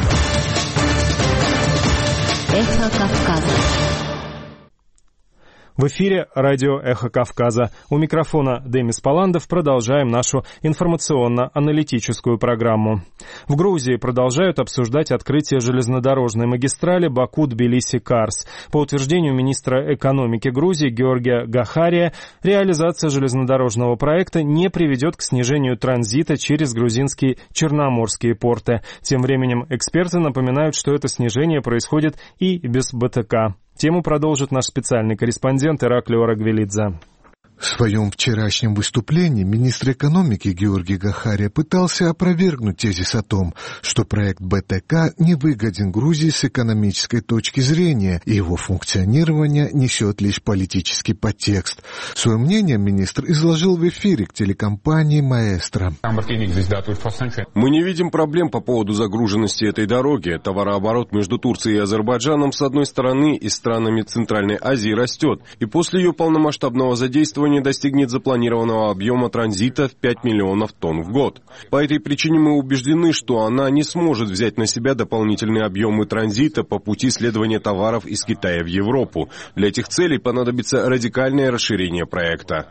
Эхо Кавказа. В эфире радио «Эхо Кавказа». У микрофона Демис Паландов. Продолжаем нашу информационно-аналитическую программу. В Грузии продолжают обсуждать открытие железнодорожной магистрали Баку-Тбилиси-Карс. По утверждению министра экономики Грузии Георгия Гахария, реализация железнодорожного проекта не приведет к снижению транзита через грузинские черноморские порты. Тем временем эксперты напоминают, что это снижение происходит и без БТК. Тему продолжит наш специальный корреспондент Ираклий Орагвелидзе. В своем вчерашнем выступлении министр экономики Георгий Гахария пытался опровергнуть тезис о том, что проект БТК не выгоден Грузии с экономической точки зрения, и его функционирование несет лишь политический подтекст. Свое мнение министр изложил в эфире к телекомпании «Маэстро». Мы не видим проблем по поводу загруженности этой дороги. Товарооборот между Турцией и Азербайджаном с одной стороны и странами Центральной Азии растет, и после ее полномасштабного задействования достигнет запланированного объема транзита в пять миллионов тонн в год. По этой причине мы убеждены, что она не сможет взять на себя дополнительные объемы транзита по пути следования товаров из Китая в Европу. Для этих целей понадобится радикальное расширение проекта.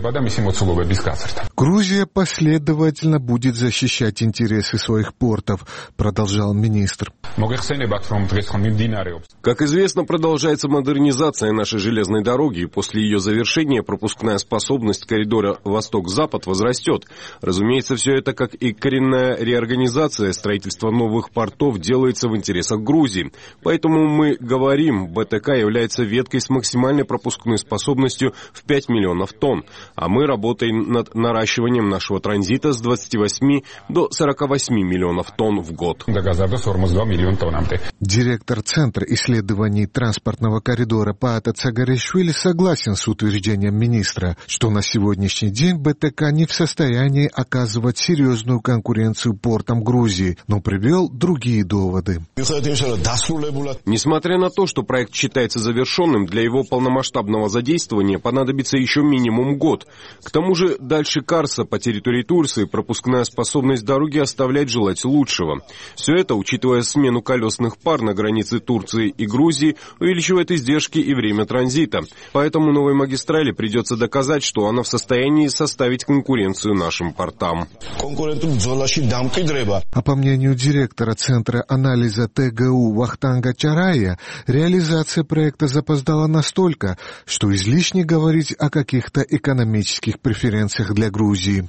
Грузия последовательно будет защищать интересы своих портов, продолжал министр. Как известно, продолжается модернизация нашей железной дороги, и после ее завершения пропускная способность коридора Восток-Запад возрастет. Разумеется, все это, как и коренная реорганизация строительства новых портов, делается в интересах Грузии. Поэтому мы говорим, БТК является веткой с максимальной пропускной способностью в пять миллионов тонн, а мы работаем над наращиванием нашего транзита с двадцати восьми до сорока восьми миллионов тонн в год. Директор Центра исследований транспортного коридора Паата Цагаришвили согласен с утверждением министра, что на сегодняшний день БТК не в состоянии оказывать серьезную конкуренцию портам Грузии, но привел другие доводы. Несмотря на то, что проект считается завершенным, для его полномасштабного задействования понадобится еще минимум год. К тому же дальше Карса по территории Турции пропускная способность дороги оставляет желать лучшего. Все это, учитывая смену колесных пар на границе Турции и Грузии, увеличивает издержки и время транзита. Поэтому новой магистрали придется доказать, что она в состоянии составить конкуренцию нашим портам. А по мнению директора Центра анализа ТГУ Вахтанга Чарая, реализация проекта запоздала настолько, что излишне говорить о каких-то экономических преференциях для Грузии.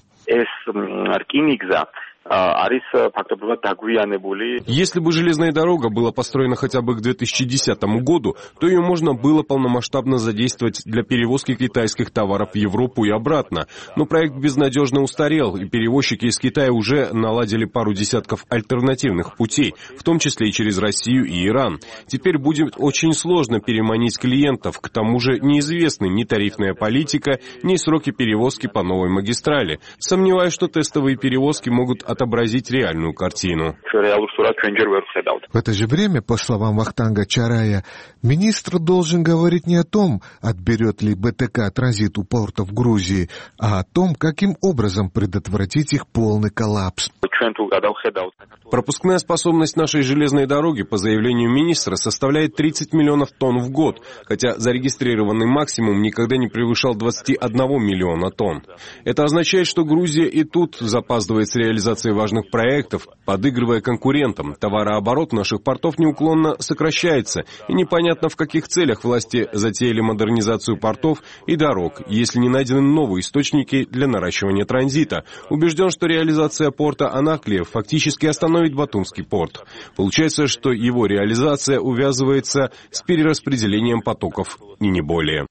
Если бы железная дорога была построена хотя бы к две тысячи десятому году, то ее можно было полномасштабно задействовать для перевозки китайских товаров в Европу и обратно. Но проект безнадежно устарел, и перевозчики из Китая уже наладили пару десятков альтернативных путей, в том числе и через Россию и Иран. Теперь будет очень сложно переманить клиентов, к тому же неизвестны ни тарифная политика, ни сроки перевозки по новой магистрали. Сомневаюсь, что тестовые перевозки могут отобразить реальную картину. В это же время, по словам Вахтанга Чарая, министр должен говорить не о том, отберет ли БТК транзит у портов Грузии, а о том, каким образом предотвратить их полный коллапс. Пропускная способность нашей железной дороги, по заявлению министра, составляет тридцать миллионов тонн в год, хотя зарегистрированный максимум никогда не превышал двадцати одного миллиона тонн. Это означает, что Грузия и тут запаздывает с реализацией важных проектов, подыгрывая конкурентам. Товарооборот наших портов неуклонно сокращается, и непонятно, в каких целях власти затеяли модернизацию портов и дорог, если не найдены новые источники для наращивания транзита. Убежден, что реализация порта Анаклия фактически остановит Батумский порт. Получается, что его реализация увязывается с перераспределением потоков, и не более.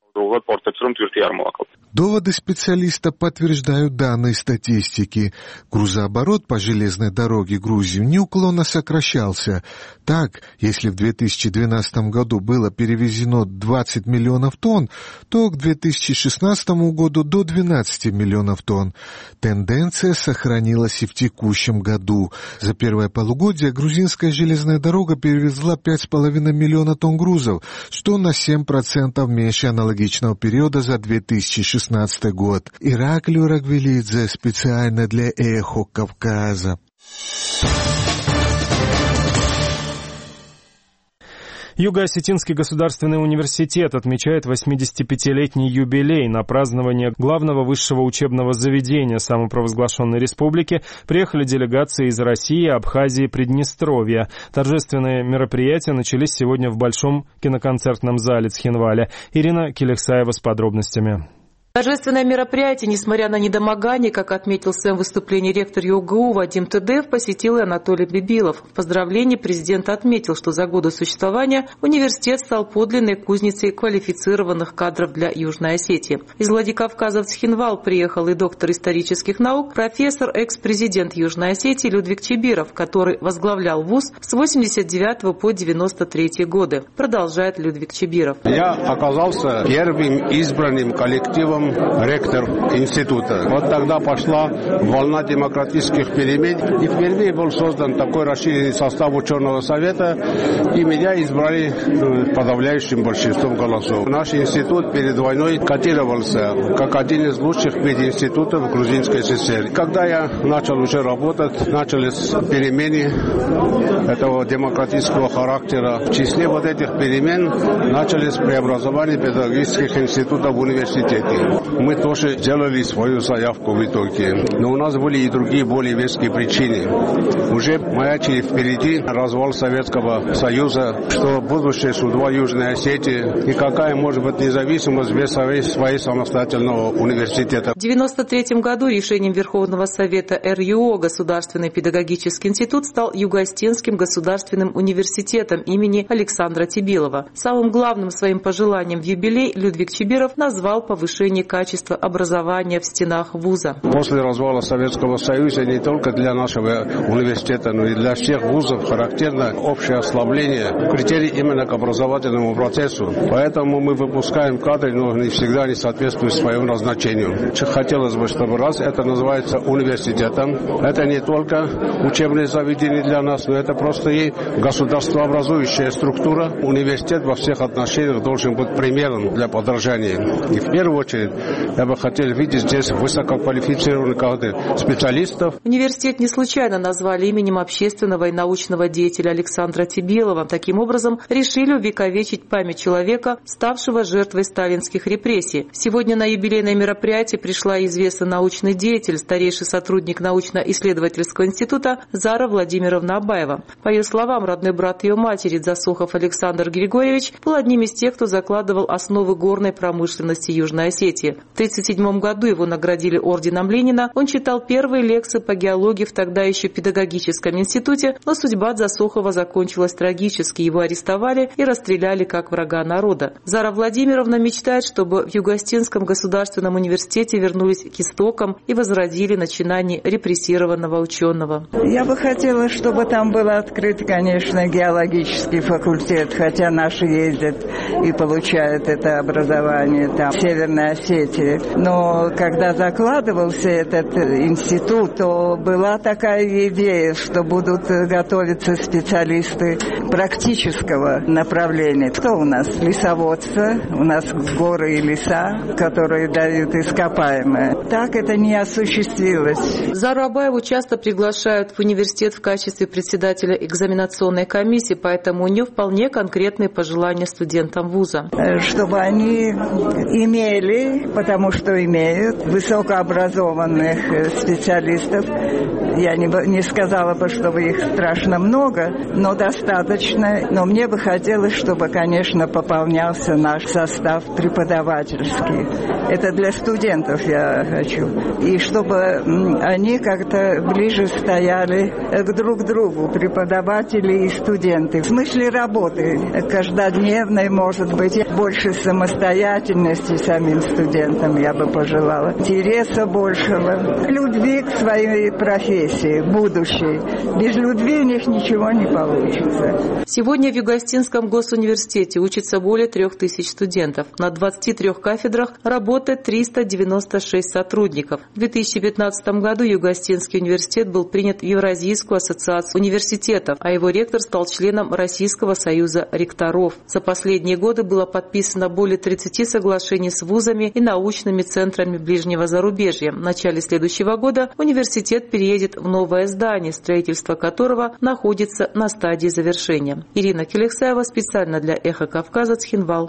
Доводы специалиста подтверждают данные статистики. Грузооборот по железной дороге Грузии неуклонно сокращался. Так, если в две тысячи двенадцатом году было перевезено двадцать миллионов тонн, то к две тысячи шестнадцатому году до двенадцати миллионов тонн. Тенденция сохранилась и в текущем году. За первое полугодие грузинская железная дорога перевезла пять с половиной миллиона тонн грузов, что на семь процентов меньше аналогичного периода за две тысячи шестнадцатый год. Ираклий Орагвелидзе специально для «Эхо Кавказа». Юго-Осетинский государственный университет отмечает восьмидесятипятилетний юбилей. На празднование главного высшего учебного заведения самопровозглашенной республики приехали делегации из России, Абхазии, Приднестровья. Торжественные мероприятия начались сегодня в Большом киноконцертном зале Цхинваля. Ирина Келехсаева с подробностями. Торжественное мероприятие, несмотря на недомогание, как отметил в своем выступлении ректор ЮГУ Вадим Тедеев, посетил и Анатолий Бибилов. В поздравлении президент отметил, что за годы существования университет стал подлинной кузницей квалифицированных кадров для Южной Осетии. Из Владикавказа в Цхинвал приехал и доктор исторических наук, профессор, экс-президент Южной Осетии Людвиг Чебиров, который возглавлял вуз с восемьдесят девятого по девяносто третий годы. Продолжает Людвиг Чебиров. Я оказался первым избранным коллективом ректор института. Вот тогда пошла волна демократических перемен, и впервые был создан такой расширенный состав ученого совета, и меня избрали подавляющим большинством голосов. Наш институт перед войной котировался как один из лучших пединститутов Грузинской ССР. Когда я начал уже работать, начались перемены этого демократического характера. В числе вот этих перемен начались преобразования педагогических институтов в университете. Мы тоже сделали свою заявку в итоге. Но у нас были и другие более веские причины. Уже маячили впереди развал Советского Союза, что будущее судьба Южной Осетии и какая может быть независимость без своей самостоятельного университета. В девяносто третьем году решением Верховного Совета РЮО Государственный педагогический институт стал Юго-Осетинским государственным университетом имени Александра Тибилова. Самым главным своим пожеланием в юбилей Людвиг Чебиров назвал повышение качества образования в стенах вуза. После развала Советского Союза не только для нашего университета, но и для всех вузов характерно общее ослабление критерий именно к образовательному процессу. Поэтому мы выпускаем кадры, но не всегда не соответствуют своему назначению. Хотелось бы, чтобы раз это называется университетом, это не только учебное заведение для нас, но это просто и государствообразующая структура. Университет во всех отношениях должен быть примером для подражания. И в первую очередь я бы хотел видеть здесь высококвалифицированных специалистов. Университет не случайно назвали именем общественного и научного деятеля Александра Тибилова. Таким образом, решили увековечить память человека, ставшего жертвой сталинских репрессий. Сегодня на юбилейное мероприятие пришла известный научный деятель, старейший сотрудник научно-исследовательского института Зара Владимировна Абаева. По ее словам, родной брат ее матери Дзасухов Александр Григорьевич был одним из тех, кто закладывал основы горной промышленности Южной Осетии. В тысяча девятьсот тридцать седьмом году его наградили орденом Ленина. Он читал первые лекции по геологии в тогда еще педагогическом институте, но судьба Дзасухова закончилась трагически. Его арестовали и расстреляли как врага народа. Зара Владимировна мечтает, чтобы в Юго-Осетинском государственном университете вернулись к истокам и возродили начинание репрессированного ученого. Я бы хотела, чтобы там был открыт, конечно, геологический факультет, хотя наши ездят и получают это образование там, в Северной Осетии. Но когда закладывался этот институт, то была такая идея, что будут готовиться специалисты практического направления. Что у нас? Лесоводство, у нас горы и леса, которые дают ископаемые. Так это не осуществилось. Зару Абаеву часто приглашают в университет в качестве председателя экзаменационной комиссии, поэтому у нее вполне конкретные пожелания студентам вуза. Чтобы они имели, потому что имеют, высокообразованных специалистов. Я не, не сказала бы, чтобы их страшно много, но достаточно. Но мне бы хотелось, чтобы, конечно, пополнялся наш состав преподавательский. Это для студентов я хочу. И чтобы они как-то ближе стояли к друг другу, преподаватели и студенты. В смысле работы каждодневной, может быть, больше самостоятельности самим студентам я бы пожелала. Интереса большего. Любви к своей профессии, будущей. Без любви у них ничего не получится. Сегодня в Юго-Осетинском госуниверситете учатся более трех тысяч студентов. На двадцати трёх кафедрах работает триста девяносто шесть сотрудников. В две тысячи пятнадцатом году Юго-Осетинский университет был принят в Евразийскую ассоциацию университетов, а его ректор стал членом Российского союза ректоров. За последние годы было подписано более тридцати соглашений с вузами и научными центрами ближнего зарубежья. В начале следующего года университет переедет переедет в новое здание, строительство которого находится на стадии завершения. Ирина Келексаева специально для «Эхо Кавказа», Цхинвал.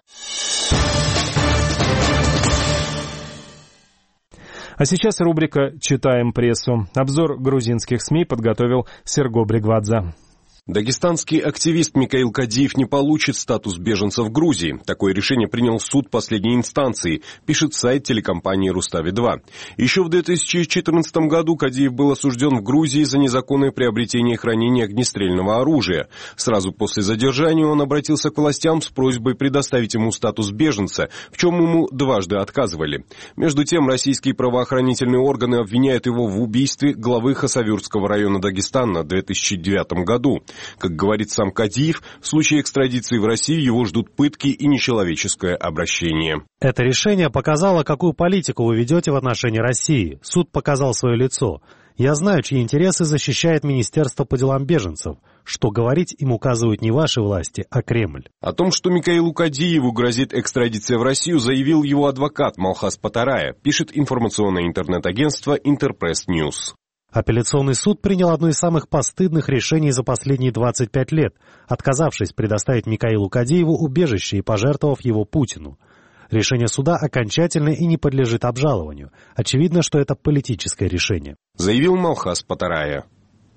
А сейчас рубрика «Читаем прессу». Обзор грузинских СМИ подготовил Серго Бригвадзе. Дагестанский активист Микаил Кадиев не получит статус беженца в Грузии. Такое решение принял суд последней инстанции, пишет сайт телекомпании Рустави два. Еще в две тысячи четырнадцатом году Кадиев был осужден в Грузии за незаконное приобретение и хранение огнестрельного оружия. Сразу после задержания он обратился к властям с просьбой предоставить ему статус беженца, в чем ему дважды отказывали. Между тем, российские правоохранительные органы обвиняют его в убийстве главы Хасавюртского района Дагестана в две тысячи девятом году. Как говорит сам Кадиев, в случае экстрадиции в Россию его ждут пытки и нечеловеческое обращение. Это решение показало, какую политику вы ведете в отношении России. Суд показал свое лицо. Я знаю, чьи интересы защищает Министерство по делам беженцев. Что говорить им указывают не ваши власти, а Кремль. О том, что Микаилу Кадиеву грозит экстрадиция в Россию, заявил его адвокат Малхас Патарая, пишет информационное интернет-агентство Интерпресс Ньюс. Апелляционный суд принял одно из самых постыдных решений за последние двадцать пять лет, отказавшись предоставить Микаилу Кадиеву убежище и пожертвовав его Путину. Решение суда окончательное и не подлежит обжалованию. Очевидно, что это политическое решение. Заявил Малхас Патарая.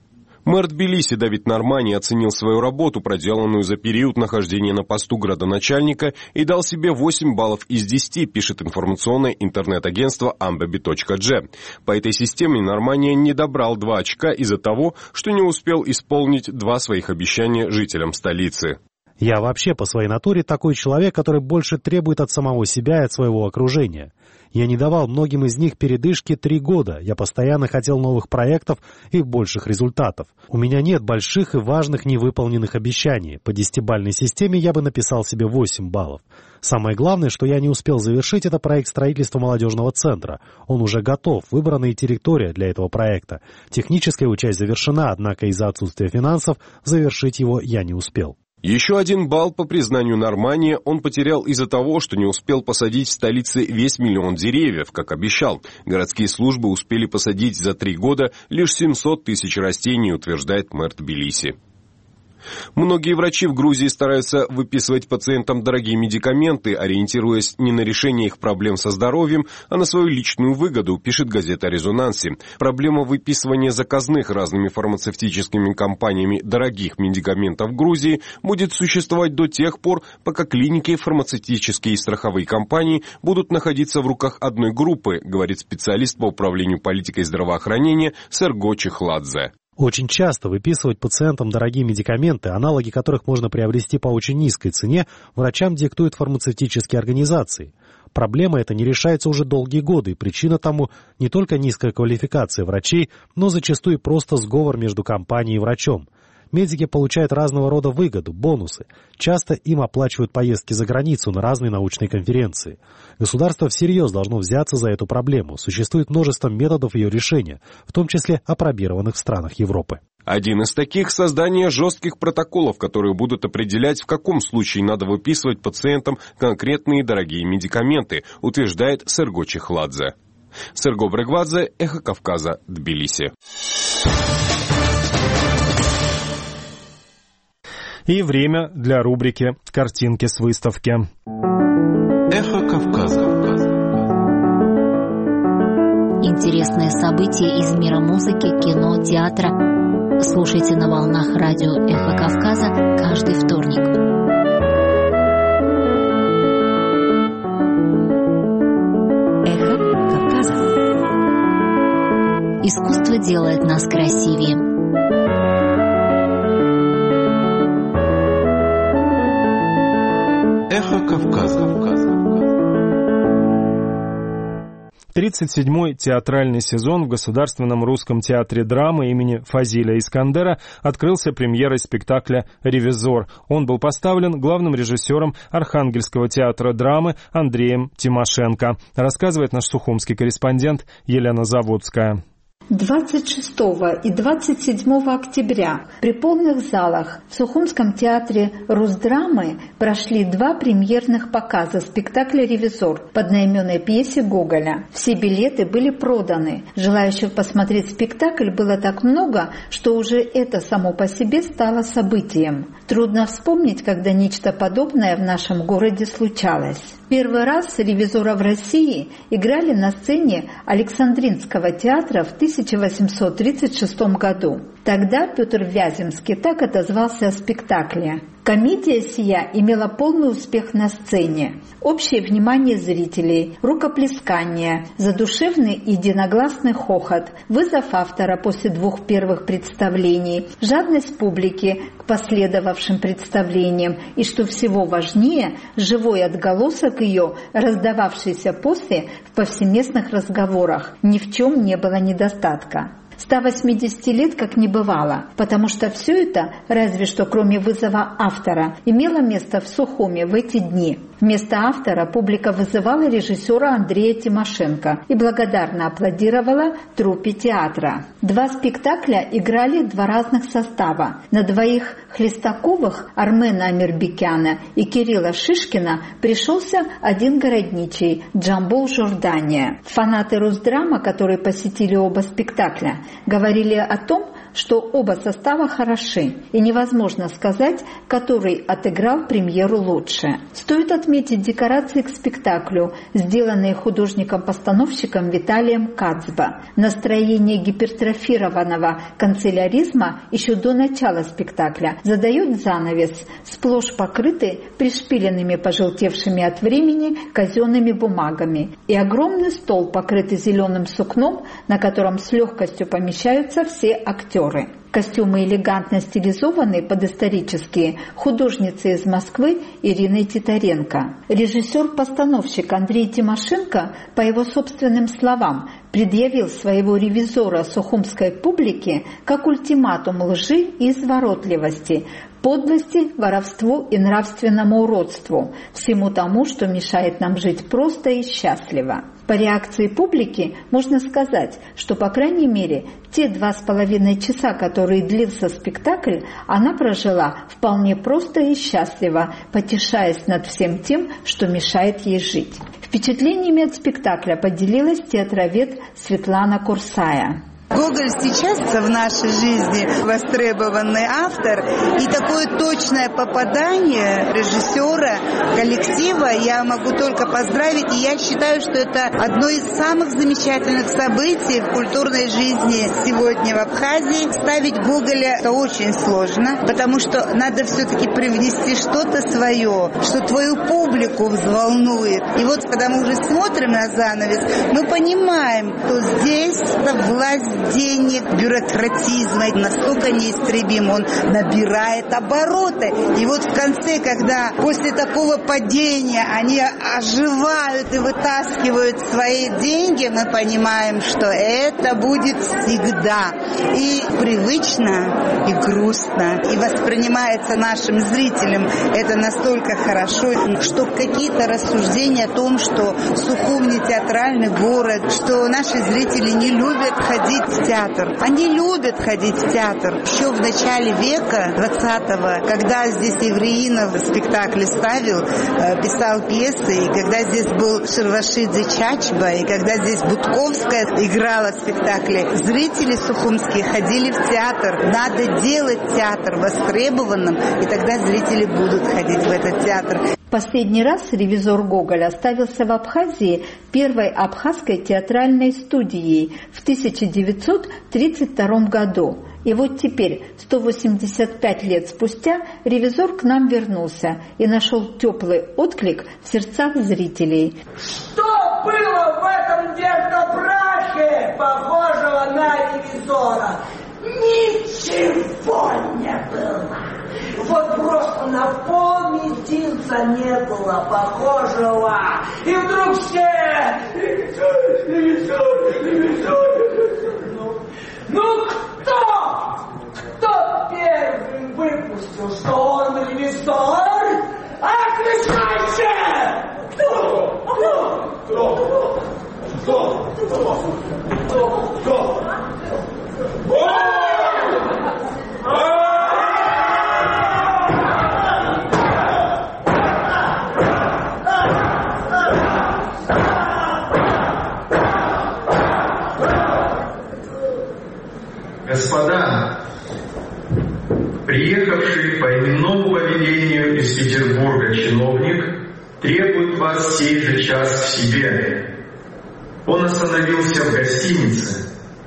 Мэр Тбилиси Давид Нормани оценил свою работу, проделанную за период нахождения на посту градоначальника, и дал себе восемь баллов из десяти, пишет информационное интернет-агентство амбеби точка джи. По этой системе Нормани не добрал два очка из-за того, что не успел исполнить два своих обещания жителям столицы. Я вообще по своей натуре такой человек, который больше требует от самого себя и от своего окружения. Я не давал многим из них передышки три года. Я постоянно хотел новых проектов и больших результатов. У меня нет больших и важных невыполненных обещаний. По десятибалльной системе я бы написал себе восемь баллов. Самое главное, что я не успел завершить, это проект строительства молодежного центра. Он уже готов, выбрана и территория для этого проекта. Техническая его часть завершена, однако из-за отсутствия финансов завершить его я не успел. Еще один балл, по признанию Нормани, он потерял из-за того, что не успел посадить в столице весь миллион деревьев, как обещал. Городские службы успели посадить за три года лишь семьсот тысяч растений, утверждает мэр Тбилиси. Многие врачи в Грузии стараются выписывать пациентам дорогие медикаменты, ориентируясь не на решение их проблем со здоровьем, а на свою личную выгоду, пишет газета о резонансе. Проблема выписывания заказных разными фармацевтическими компаниями дорогих медикаментов в Грузии будет существовать до тех пор, пока клиники, фармацевтические и страховые компании будут находиться в руках одной группы, говорит специалист по управлению политикой здравоохранения Серго Чехладзе. Очень часто выписывать пациентам дорогие медикаменты, аналоги которых можно приобрести по очень низкой цене, врачам диктуют фармацевтические организации. Проблема эта не решается уже долгие годы, и причина тому не только низкая квалификация врачей, но зачастую и просто сговор между компанией и врачом. Медики получают разного рода выгоду, бонусы. Часто им оплачивают поездки за границу на разные научные конференции. Государство всерьез должно взяться за эту проблему. Существует множество методов ее решения, в том числе апробированных в странах Европы. Один из таких — создание жестких протоколов, которые будут определять, в каком случае надо выписывать пациентам конкретные дорогие медикаменты, утверждает Серго Чехладзе. Серго Бригвадзе, Эхо Кавказа, Тбилиси. И время для рубрики «Картинки с выставки». Эхо Кавказа. Интересные события из мира музыки, кино, театра. Слушайте на волнах радио «Эхо Кавказа» каждый вторник. Эхо Кавказа. Искусство делает нас красивее. Эхо Кавказа. тридцать седьмой театральный сезон в Государственном русском театре драмы имени Фазиля Искандера открылся премьерой спектакля «Ревизор». Он был поставлен главным режиссером Архангельского театра драмы Андреем Тимошенко, рассказывает наш сухумский корреспондент Елена Заводская. двадцать шестого и двадцать седьмого октября при полных залах в Сухумском театре Русдрамы прошли два премьерных показа спектакля «Ревизор» по одноименной пьесе Гоголя. Все билеты были проданы. Желающих посмотреть спектакль было так много, что уже это само по себе стало событием. Трудно вспомнить, когда нечто подобное в нашем городе случалось. Первый раз «Ревизора» в России играли на сцене Александринского театра в тысяча восемьсот тридцать шестом году. Тогда Петр Вяземский так отозвался о спектакле. Комедия сия имела полный успех на сцене. Общее внимание зрителей, рукоплескание, задушевный и единогласный хохот, вызов автора после двух первых представлений, жадность публики к последовавшим представлениям и, что всего важнее, живой отголосок ее, раздававшийся после в повсеместных разговорах. Ни в чем не было недостатка. ста восьмидесяти лет как не бывало, потому что все это, разве что кроме вызова автора, имело место в Сухуме в эти дни. Вместо автора публика вызывала режиссера Андрея Тимошенко и благодарно аплодировала труппе театра. Два спектакля играли два разных состава. На двоих Хлестаковых, Армена Амирбекяна и Кирилла Шишкина, пришелся один городничий Джамбул Жордания. Фанаты Русдрама, которые посетили оба спектакля, говорили о том, что оба состава хороши, и невозможно сказать, который отыграл премьеру лучше. Стоит отметить декорации к спектаклю, сделанные художником-постановщиком Виталием Кацбо. Настроение гипертрофированного канцеляризма еще до начала спектакля задает занавес, сплошь покрытый пришпиленными пожелтевшими от времени казенными бумагами, и огромный стол, покрытый зеленым сукном, на котором с легкостью помещаются все актеры. Костюмы элегантно стилизованы под исторические художницы из Москвы Ириной Титаренко. Режиссер-постановщик Андрей Тимошенко, по его собственным словам, предъявил своего «Ревизора» сухумской публике как ультиматум лжи и изворотливости, подлости, воровству и нравственному уродству, всему тому, что мешает нам жить просто и счастливо. По реакции публики можно сказать, что, по крайней мере, те два с половиной часа, которые длился спектакль, она прожила вполне просто и счастливо, потешаясь над всем тем, что мешает ей жить. Впечатлениями от спектакля поделилась театровед Светлана Курсая. Гоголь сейчас в нашей жизни востребованный автор, и такое точное попадание режиссера, коллектива я могу только поздравить, и я считаю, что это одно из самых замечательных событий в культурной жизни сегодня в Абхазии. Ставить Гоголя это очень сложно, потому что надо все-таки привнести что-то свое, что твою публику взволнует. И вот когда мы уже смотрим на занавес, мы понимаем, что здесь власть денег, бюрократизма настолько неистребим, он набирает обороты. И вот в конце, когда после такого падения они оживают и вытаскивают свои деньги, мы понимаем, что это будет всегда. И привычно, и грустно, и воспринимается нашим зрителям это настолько хорошо, что какие-то рассуждения о том, что Сухум не театральный город, что наши зрители не любят ходить в театр. Они любят ходить в театр. Еще в начале века двадцатого, когда здесь Евреинов спектакли ставил, писал пьесы, и когда здесь был Шервашидзе Чачба, и когда здесь Будковская играла в спектакле, зрители сухумские ходили в театр. Надо делать театр востребованным, и тогда зрители будут ходить в этот театр. Последний раз «Ревизор» Гоголя ставился в Абхазии первой абхазской театральной студией в тысяча девятьсот тридцать втором году. И вот теперь, сто восемьдесят пять лет спустя, «Ревизор» к нам вернулся и нашел теплый отклик в сердцах зрителей. Что было в этом дерзопрахе, похожего на «Ревизора»? Ничего не было. Вот просто на полмизинца не было похожего. И вдруг все... Ревизор, ревизор, ревизор. Ну, ну кто? Кто первым выпустил, что он ревизор? Отвечайте! Кто? Кто? Кто? Кто? Кто? Кто? Кто? воскресению из Петербурга чиновник требует вас сей же час к себе. Он остановился в гостинице.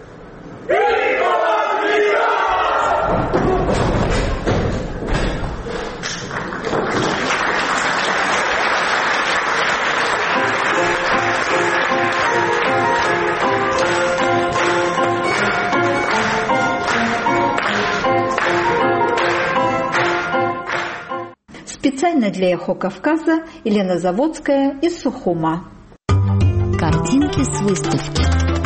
Специально для «Эхо Кавказа» Елена Заводская из Сухума. Картинки с выставки.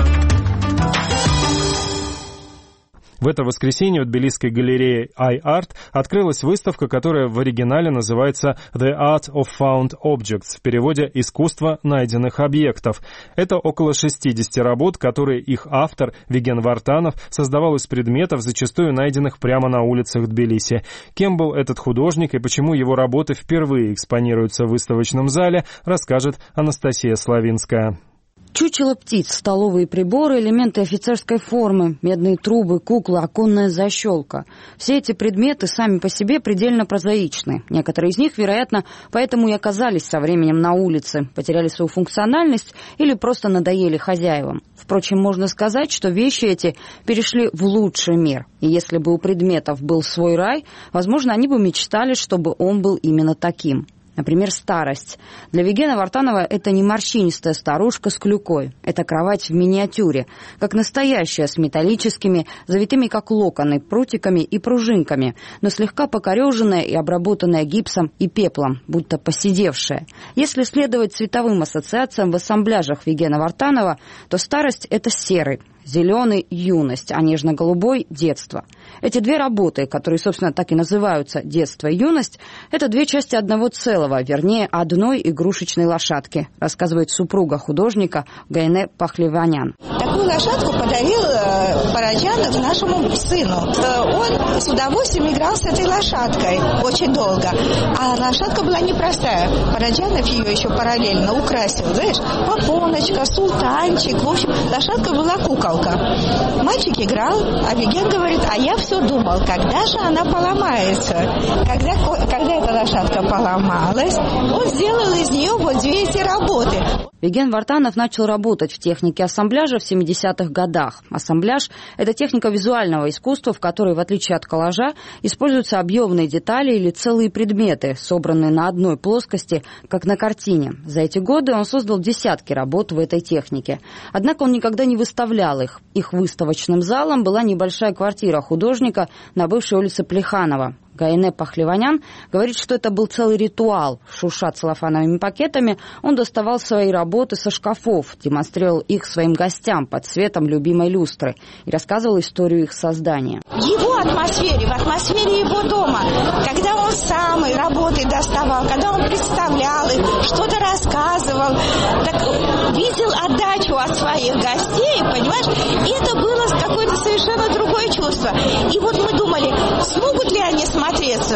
В это воскресенье в тбилисской галерее iArt открылась выставка, которая в оригинале называется «The Art of Found Objects», в переводе «Искусство найденных объектов». Это около шестидесяти работ, которые их автор Виген Вартанов создавал из предметов, зачастую найденных прямо на улицах Тбилиси. Кем был этот художник и почему его работы впервые экспонируются в выставочном зале, расскажет Анастасия Славинская. Чучело птиц, столовые приборы, элементы офицерской формы, медные трубы, куклы, оконная защелка. Все эти предметы сами по себе предельно прозаичны. Некоторые из них, вероятно, поэтому и оказались со временем на улице, потеряли свою функциональность или просто надоели хозяевам. Впрочем, можно сказать, что вещи эти перешли в лучший мир. И если бы у предметов был свой рай, возможно, они бы мечтали, чтобы он был именно таким. Например, старость. Для Вигена Вартанова это не морщинистая старушка с клюкой. Это кровать в миниатюре, как настоящая, с металлическими, завитыми как локоны, прутиками и пружинками, но слегка покореженная и обработанная гипсом и пеплом, будто поседевшая. Если следовать цветовым ассоциациям в ассамбляжах Вигена Вартанова, то старость — это серый, зеленый — юность, а нежно-голубой — детство. Эти две работы, которые, собственно, так и называются «Детство» и «Юность», это две части одного целого, вернее, одной игрушечной лошадки, рассказывает супруга художника Гайне Пахливанян. Такую лошадку подарил э, Параджанов нашему сыну. Э, он с удовольствием играл с этой лошадкой очень долго. А лошадка была непростая. Параджанов ее еще параллельно украсил, знаешь, попоночка, султанчик. В общем, лошадка была куколка. Мальчик играл, а Виген говорит, а я все думал, когда же она поломается. Когда, когда эта лошадка поломалась, он сделал из нее вот две эти работы. Виген Вартанов начал работать в технике ассамбляжа в семидесятых годах. Ассамбляж – это техника визуального искусства, в которой, в отличие от коллажа, используются объемные детали или целые предметы, собранные на одной плоскости, как на картине. За эти годы он создал десятки работ в этой технике. Однако он никогда не выставлял их. Их выставочным залом была небольшая квартира художника на бывшей улице Плеханова. Гайне Пахливанян говорит, что это был целый ритуал. Шурша целлофановыми пакетами, он доставал свои работы со шкафов, демонстрировал их своим гостям под светом любимой люстры и рассказывал историю их создания. В его атмосфере, в атмосфере его дома, когда он сам работы доставал, когда он представлял их, что-то рассказывал, так видел отдачу от своих гостей, понимаешь, и это было какое-то совершенно другое чувство. И вот мы думали, смогут ли они смотреть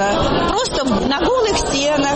просто на голых стенах.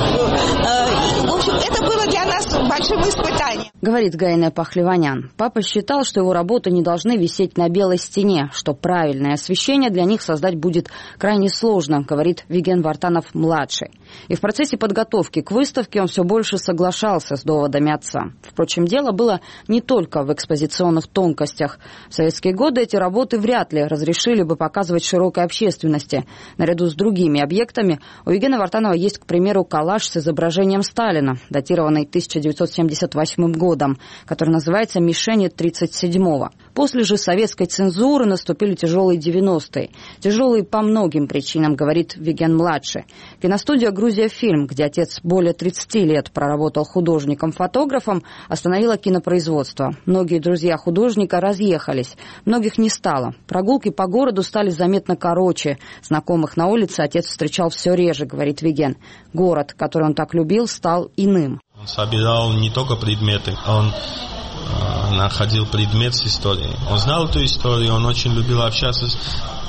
В общем, это было для нас большим испытанием. Говорит Гайне Пахливанян. Папа считал, что его работы не должны висеть на белой стене, что правильное освещение для них создать будет крайне сложно, говорит Виген Вартанов-младший. И в процессе подготовки к выставке он все больше соглашался с доводами отца. Впрочем, дело было не только в экспозиционных тонкостях. В советские годы эти работы вряд ли разрешили бы показывать широкой общественности. Наряду с другими объектами у Вигена Вартанова есть, к примеру, коллаж с изображением Сталина, датированный тысяча девятьсот семьдесят восьмым годом, который называется «Мишени тридцать седьмого». После же советской цензуры наступили тяжелые девяностые. Тяжелые по многим причинам, говорит Виген-младший. Киностудия «Грузия Фильм», где отец более тридцати лет проработал художником-фотографом, остановила кинопроизводство. Многие друзья художника разъехались, многих не стало. Прогулки по городу стали заметно короче. Знакомых на улице отец встречал все реже, говорит Виген. Город, который он так любил, стал иным. Он собирал не только предметы, он э, находил предмет с историей. Он знал эту историю, он очень любил общаться с,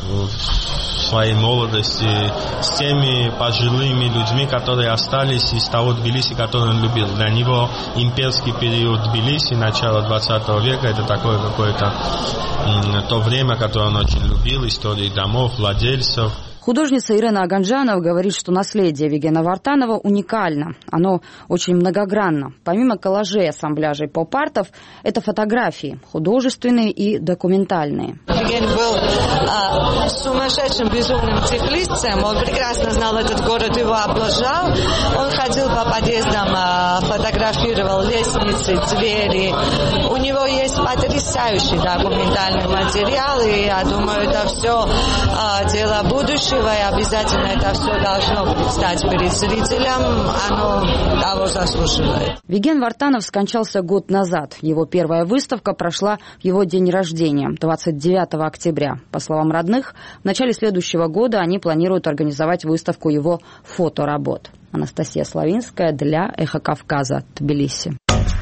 в своей молодости с теми пожилыми людьми, которые остались из того Тбилиси, который он любил. Для него имперский период Тбилиси, начало двадцатого века, это такое какое-то э, то время, которое он очень любил, истории домов, владельцев. Художница Ирена Аганджанова говорит, что наследие Вигена Вартанова уникально. Оно очень многогранно. Помимо коллажей, ассамбляжей поп-артов, это фотографии, художественные и документальные. Виген был а, сумасшедшим, безумным цифлистцем. Он прекрасно знал этот город, его облажал. Он ходил по подъездам, а, фотографировал лестницы, двери. У него есть потрясающий документальный материал, и я думаю, это все а, дело будущего, и обязательно это все должно предстать перед зрителем. Оно того заслуживает. Виген Вартанов скончался год назад. Его первая выставка прошла в его день рождения, двадцать девятого октября. По словам родных, в начале следующего года они планируют организовать выставку его фоторабот. Анастасия Славинская для «Эхо Кавказа», Тбилиси.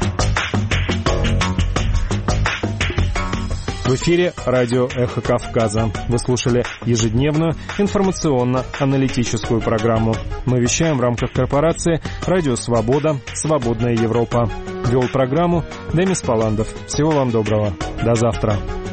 В эфире радио «Эхо Кавказа». Вы слушали ежедневную информационно-аналитическую программу. Мы вещаем в рамках корпорации «Радио Свобода. Свободная Европа». Вел программу Демис Паландов. Всего вам доброго. До завтра.